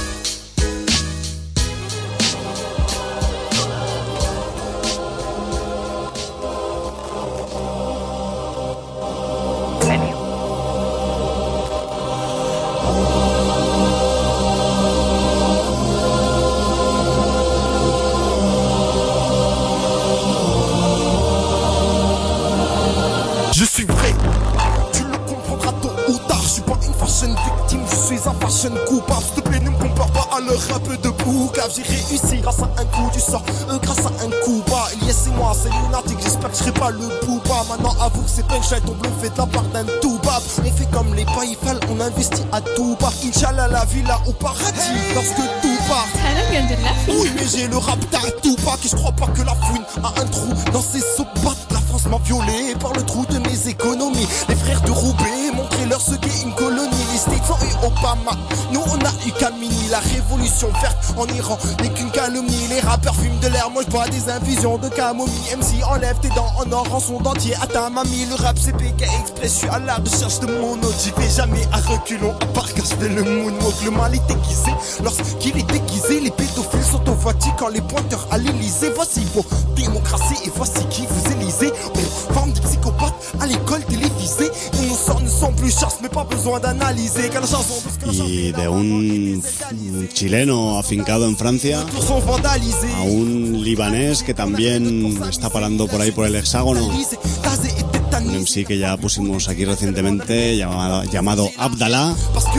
Je suis vrai, tu le comprendras tôt ou tard. Je suis pas une fashion victime, je suis un fashion coupable. S'il te plaît, ne me compare pas à leur rap de boucave. J'ai réussi grâce à un coup du sort, euh, grâce à un coup bas. Elias et moi, c'est lunatique, j'espère que je serai pas le booba. Maintenant avoue que c'est punchline, ton bluff est de la part d'un toubab. On fait comme les païfales, on investit à tout bas. Inch'Allah la villa au paradis, lorsque tout part. Oui mais j'ai le rap d'un Tupac. Et je crois pas que la fouine a un trou dans ses sopates. La France m'a violé par le trou de mes économies. Les frères de Roubaix, montrez-leur ce qu'est une colonie. Les States ont eu Obama, nous on a eu Kamini. La révolution verte en Iran n'est qu'une calomnie. Les rappeurs fument de l'air, moi je bois des infusions de camomille. M C enlève tes dents en or en son dentier à ta mamie. Le rap c'est P K Express, je suis à la recherche de mon autre. J'y vais jamais à reculons, à part quand je fais le moonwalk. Le mal est déguisé, lorsqu'il est déguisé. Les pédophiles sont au voici quand les pointeurs à l'Elysée. Voici vos démocraties et voici qui vous élisez. On forme des psychopathes à l'école télévisée. Et nos sorts ne sont plus chasses, mais pas besoin d'analyser. Car la chanson Y de un, un chileno afincado en Francia a un libanés que también está parando por ahí por el hexágono. Un M C que ya pusimos aquí recientemente llamado, llamado Abdallah.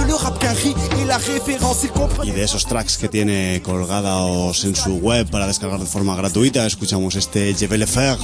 Y de esos tracks que tiene colgados en su web para descargar de forma gratuita, escuchamos este Je vais le faire.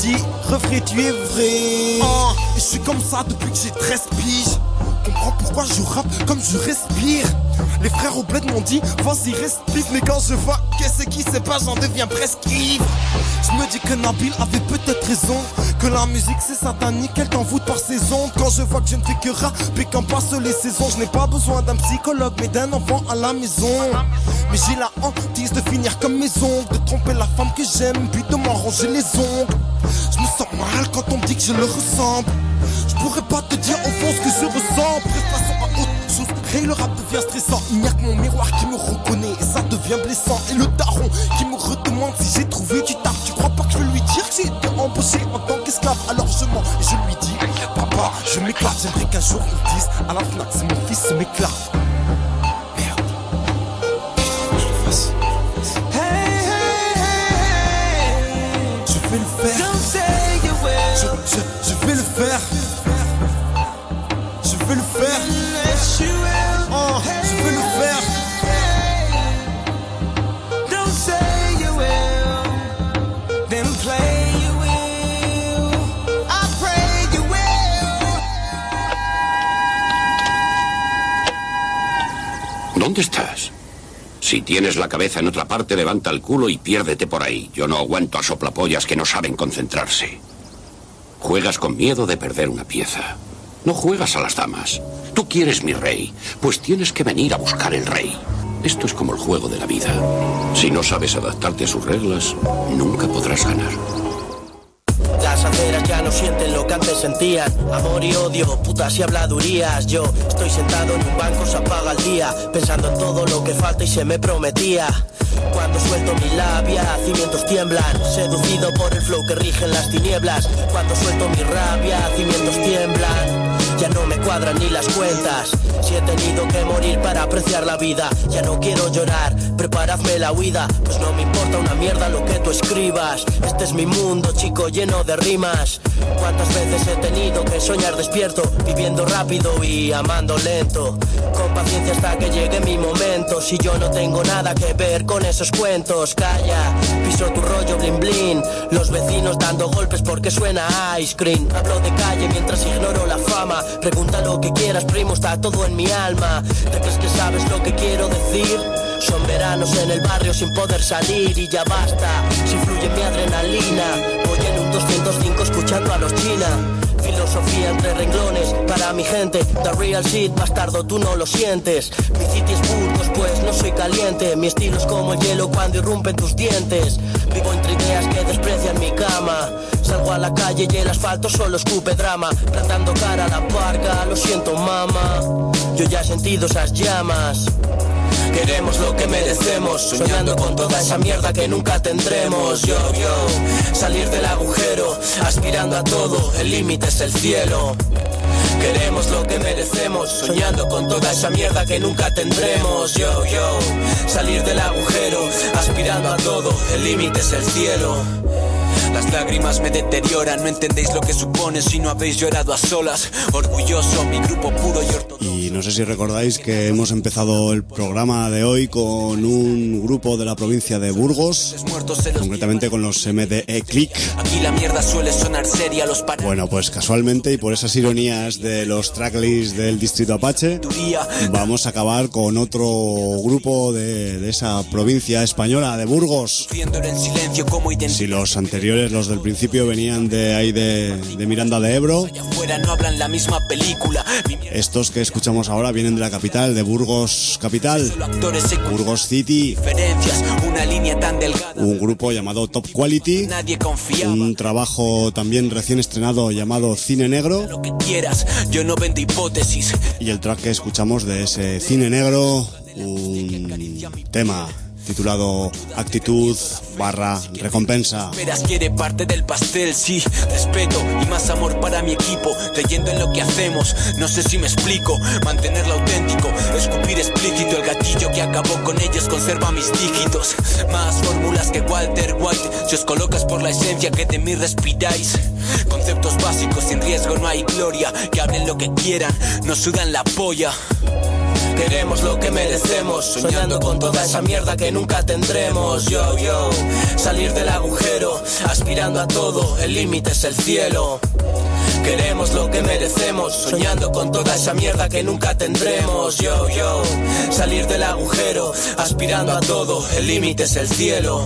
Je suis comme ça depuis que j'ai treize piges. Comprends pourquoi je rappe comme je respire. Les frères au bled m'ont dit vas-y respire. Mais quand je vois qu'est-ce qui se passe, j'en deviens presque ivre. Je me dis que Nabil avait peut-être raison, que la musique c'est satanique, elle t'envoûte par ses ondes. Quand je vois que je ne fais que rapper quand passent les saisons, je n'ai pas besoin d'un psychologue mais d'un enfant à la maison. Mais j'ai la hantise de finir comme mes ongles, de tromper la femme que j'aime puis de m'arranger les ongles. Je me sens mal quand on me dit que je le ressemble. Je pourrais pas te dire au fond ce que je ressens. Prestation à autre chose, et le rap devient stressant. Il n'y a que mon miroir qui me reconnaît et ça devient blessant. Et le daron qui me redemande si j'ai trouvé du taf. Tu crois pas que je vais lui dire que j'ai été embauché en tant qu'esclave? Alors je mens et je lui dis papa, je m'éclate. J'aimerais qu'un jour ils disent à la Fnac c'est mon fils se m'éclate. Merde. Je fasse. Hey, hey, hey. Je vais le faire. Je, je, je vais le faire. Je vais le faire. Oh, je vais le faire. Don't say you will, then play you will. I pray you will. ¿Dónde estás? Si tienes la cabeza en otra parte, levanta el culo y piérdete por ahí. Yo no aguanto a soplapollas que no saben concentrarse. Juegas con miedo de perder una pieza. No juegas a las damas. Tú quieres mi rey, pues tienes que venir a buscar el rey. Esto es como el juego de la vida. Si no sabes adaptarte a sus reglas, nunca podrás ganar. Las aceras ya no sienten lo que antes sentían. Amor y odio, putas y habladurías. Yo estoy sentado en un banco, se apaga el día, pensando en todo lo que falta y se me prometía. Cuando suelto mi labia, cimientos tiemblan, seducido por el flow que rigen las tinieblas. Cuando suelto mi rabia, cimientos tiemblan. ya no me cuadran ni las cuentas. Si he tenido que morir para apreciar la vida, ya no quiero llorar, preparadme la huida. Pues no me importa una mierda lo que tú escribas. Este es mi mundo, chico, lleno de rimas. Cuántas veces he tenido que soñar despierto, viviendo rápido y amando lento, con paciencia hasta que llegue mi momento. Si yo no tengo nada que ver con esos cuentos, calla, piso tu rollo blin blin. Los vecinos dando golpes porque suena ice cream. Hablo de calle mientras ignoro la fama. Pregunta lo que quieras, primo, está todo en mi alma. ¿Te crees que sabes lo que quiero decir? Son veranos en el barrio sin poder salir y ya basta. Si fluye mi adrenalina, voy en un doscientos cinco escuchando a los China. Filosofía entre renglones para mi gente. The real shit, bastardo, tú no lo sientes. Mi city es Burgos, pues no soy caliente. Mi estilo es como el hielo cuando irrumpen tus dientes. Vivo entre ideas que desprecian mi cama. Salgo a la calle y el asfalto solo escupe drama. Plantando cara a la barca, lo siento mama, yo ya he sentido esas llamas. Queremos lo que merecemos, soñando con toda esa mierda que nunca tendremos. Yo, yo, salir del agujero, aspirando a todo, el límite es el cielo. Queremos lo que merecemos, soñando con toda esa mierda que nunca tendremos. Yo, yo, salir del agujero, aspirando a todo, el límite es el cielo. Las lágrimas me deterioran, no entendéis lo que supone si no habéis llorado a solas. Orgulloso, mi grupo puro y ortodoxo. Y no sé si recordáis que hemos empezado el programa de hoy con un grupo de la provincia de Burgos, concretamente con los M D E Click. Aquí la mierda suele sonar seria, los par... Bueno, pues casualmente y por esas ironías de los tracklists del Distrito Apache, vamos a acabar con otro grupo de, de esa provincia española de Burgos. Si los anteriores, los del principio, venían de ahí de, de Miranda de Ebro, no hablan la misma película. Estos que escuchamos ahora vienen de la capital, de Burgos capital, Burgos City. Una línea tan delgada. Un grupo llamado Top Quality, un trabajo también recién estrenado llamado Cine Negro. Lo que quieras, yo no vendo hipótesis. Y el track que escuchamos de ese Cine Negro, un tema titulado Actitud barra Recompensa. Esperas quiere parte del pastel, sí, respeto y más amor para mi equipo, creyendo en lo que hacemos, no sé si me explico, mantenerlo auténtico, escupir explícito, el gatillo que acabó con ellos conserva mis dígitos, más fórmulas que Walter White, si os colocas por la esencia que de mí respiráis, conceptos básicos, sin riesgo no hay gloria, que hablen lo que quieran, nos sudan la polla. Queremos lo que merecemos, soñando con toda esa mierda que nunca tendremos. Yo, yo, salir del agujero, aspirando a todo, el límite es el cielo. Queremos lo que merecemos, soñando con toda esa mierda que nunca tendremos. Yo, yo, salir del agujero, aspirando a todo, el límite es el cielo.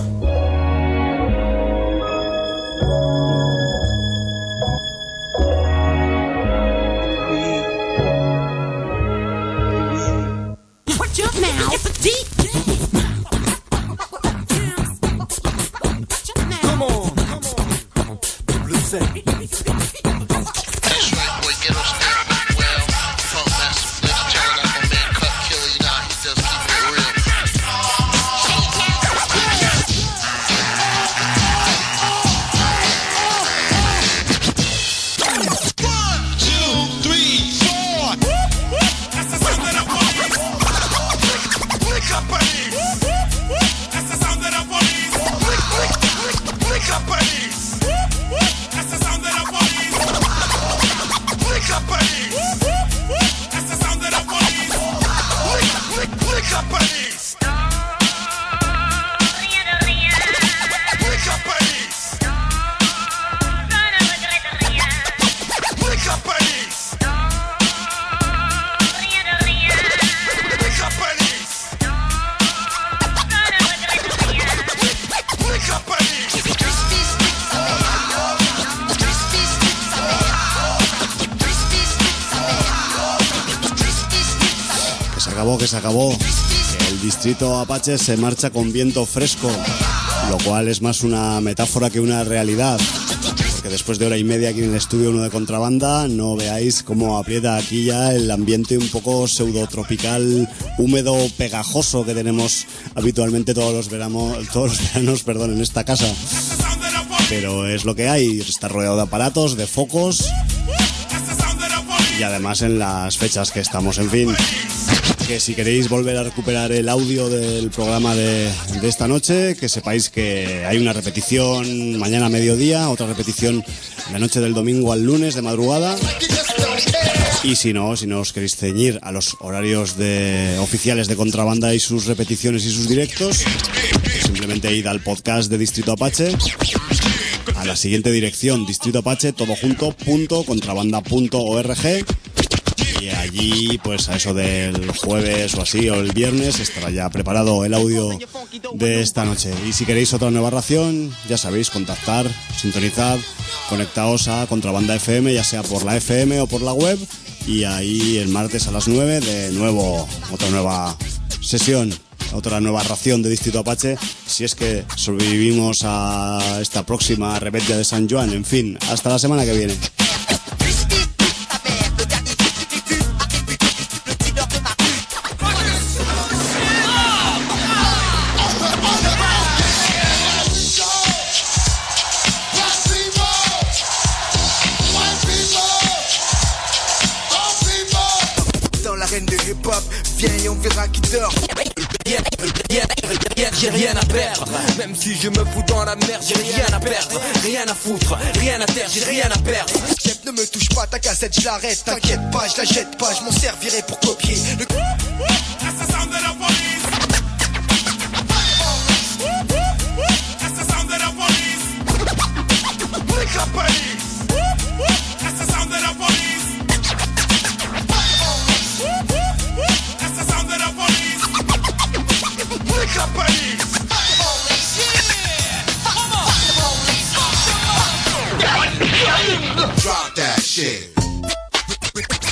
Que se acabó, que el Distrito Apache se marcha con viento fresco, lo cual es más una metáfora que una realidad, porque después de hora y media aquí en el estudio uno de Contrabanda, no veáis cómo aprieta aquí ya el ambiente un poco pseudotropical, húmedo, pegajoso que tenemos habitualmente todos los veranos, todos los veranos, perdón, en esta casa. Pero es lo que hay, está rodeado de aparatos, de focos, y además en las fechas que estamos, en fin. Que si queréis volver a recuperar el audio del programa de, de esta noche, que sepáis que hay una repetición mañana a mediodía, otra repetición la noche del domingo al lunes de madrugada. Y si no, si no os queréis ceñir a los horarios de, oficiales de Contrabanda y sus repeticiones y sus directos, pues simplemente id al podcast de Distrito Apache, a la siguiente dirección, Distrito Apache, todo junto, punto, contrabanda punto org. Y allí, pues a eso del jueves o así, o el viernes, estará ya preparado el audio de esta noche. Y si queréis otra nueva ración, ya sabéis, contactar, sintonizad, conectaos a Contrabanda F M, ya sea por la F M o por la web. Y ahí el martes a las nueve, de nuevo, otra nueva sesión, otra nueva ración de Distrito Apache, si es que sobrevivimos a esta próxima rebetlla de San Joan. En fin, hasta la semana que viene. Viens et on verra qui dort. J'ai rien à perdre. Même si je me fous dans la merde, j'ai rien à perdre. Rien à foutre, rien à terre, j'ai rien à perdre. Chef, ne me touche pas, ta cassette, je l'arrête. T'inquiète pas, je la jette pas, je m'en servirai pour copier le... That's the sound of the police. That's the sound of the police. Lick la police. That's the sound of the police. Drop that shit.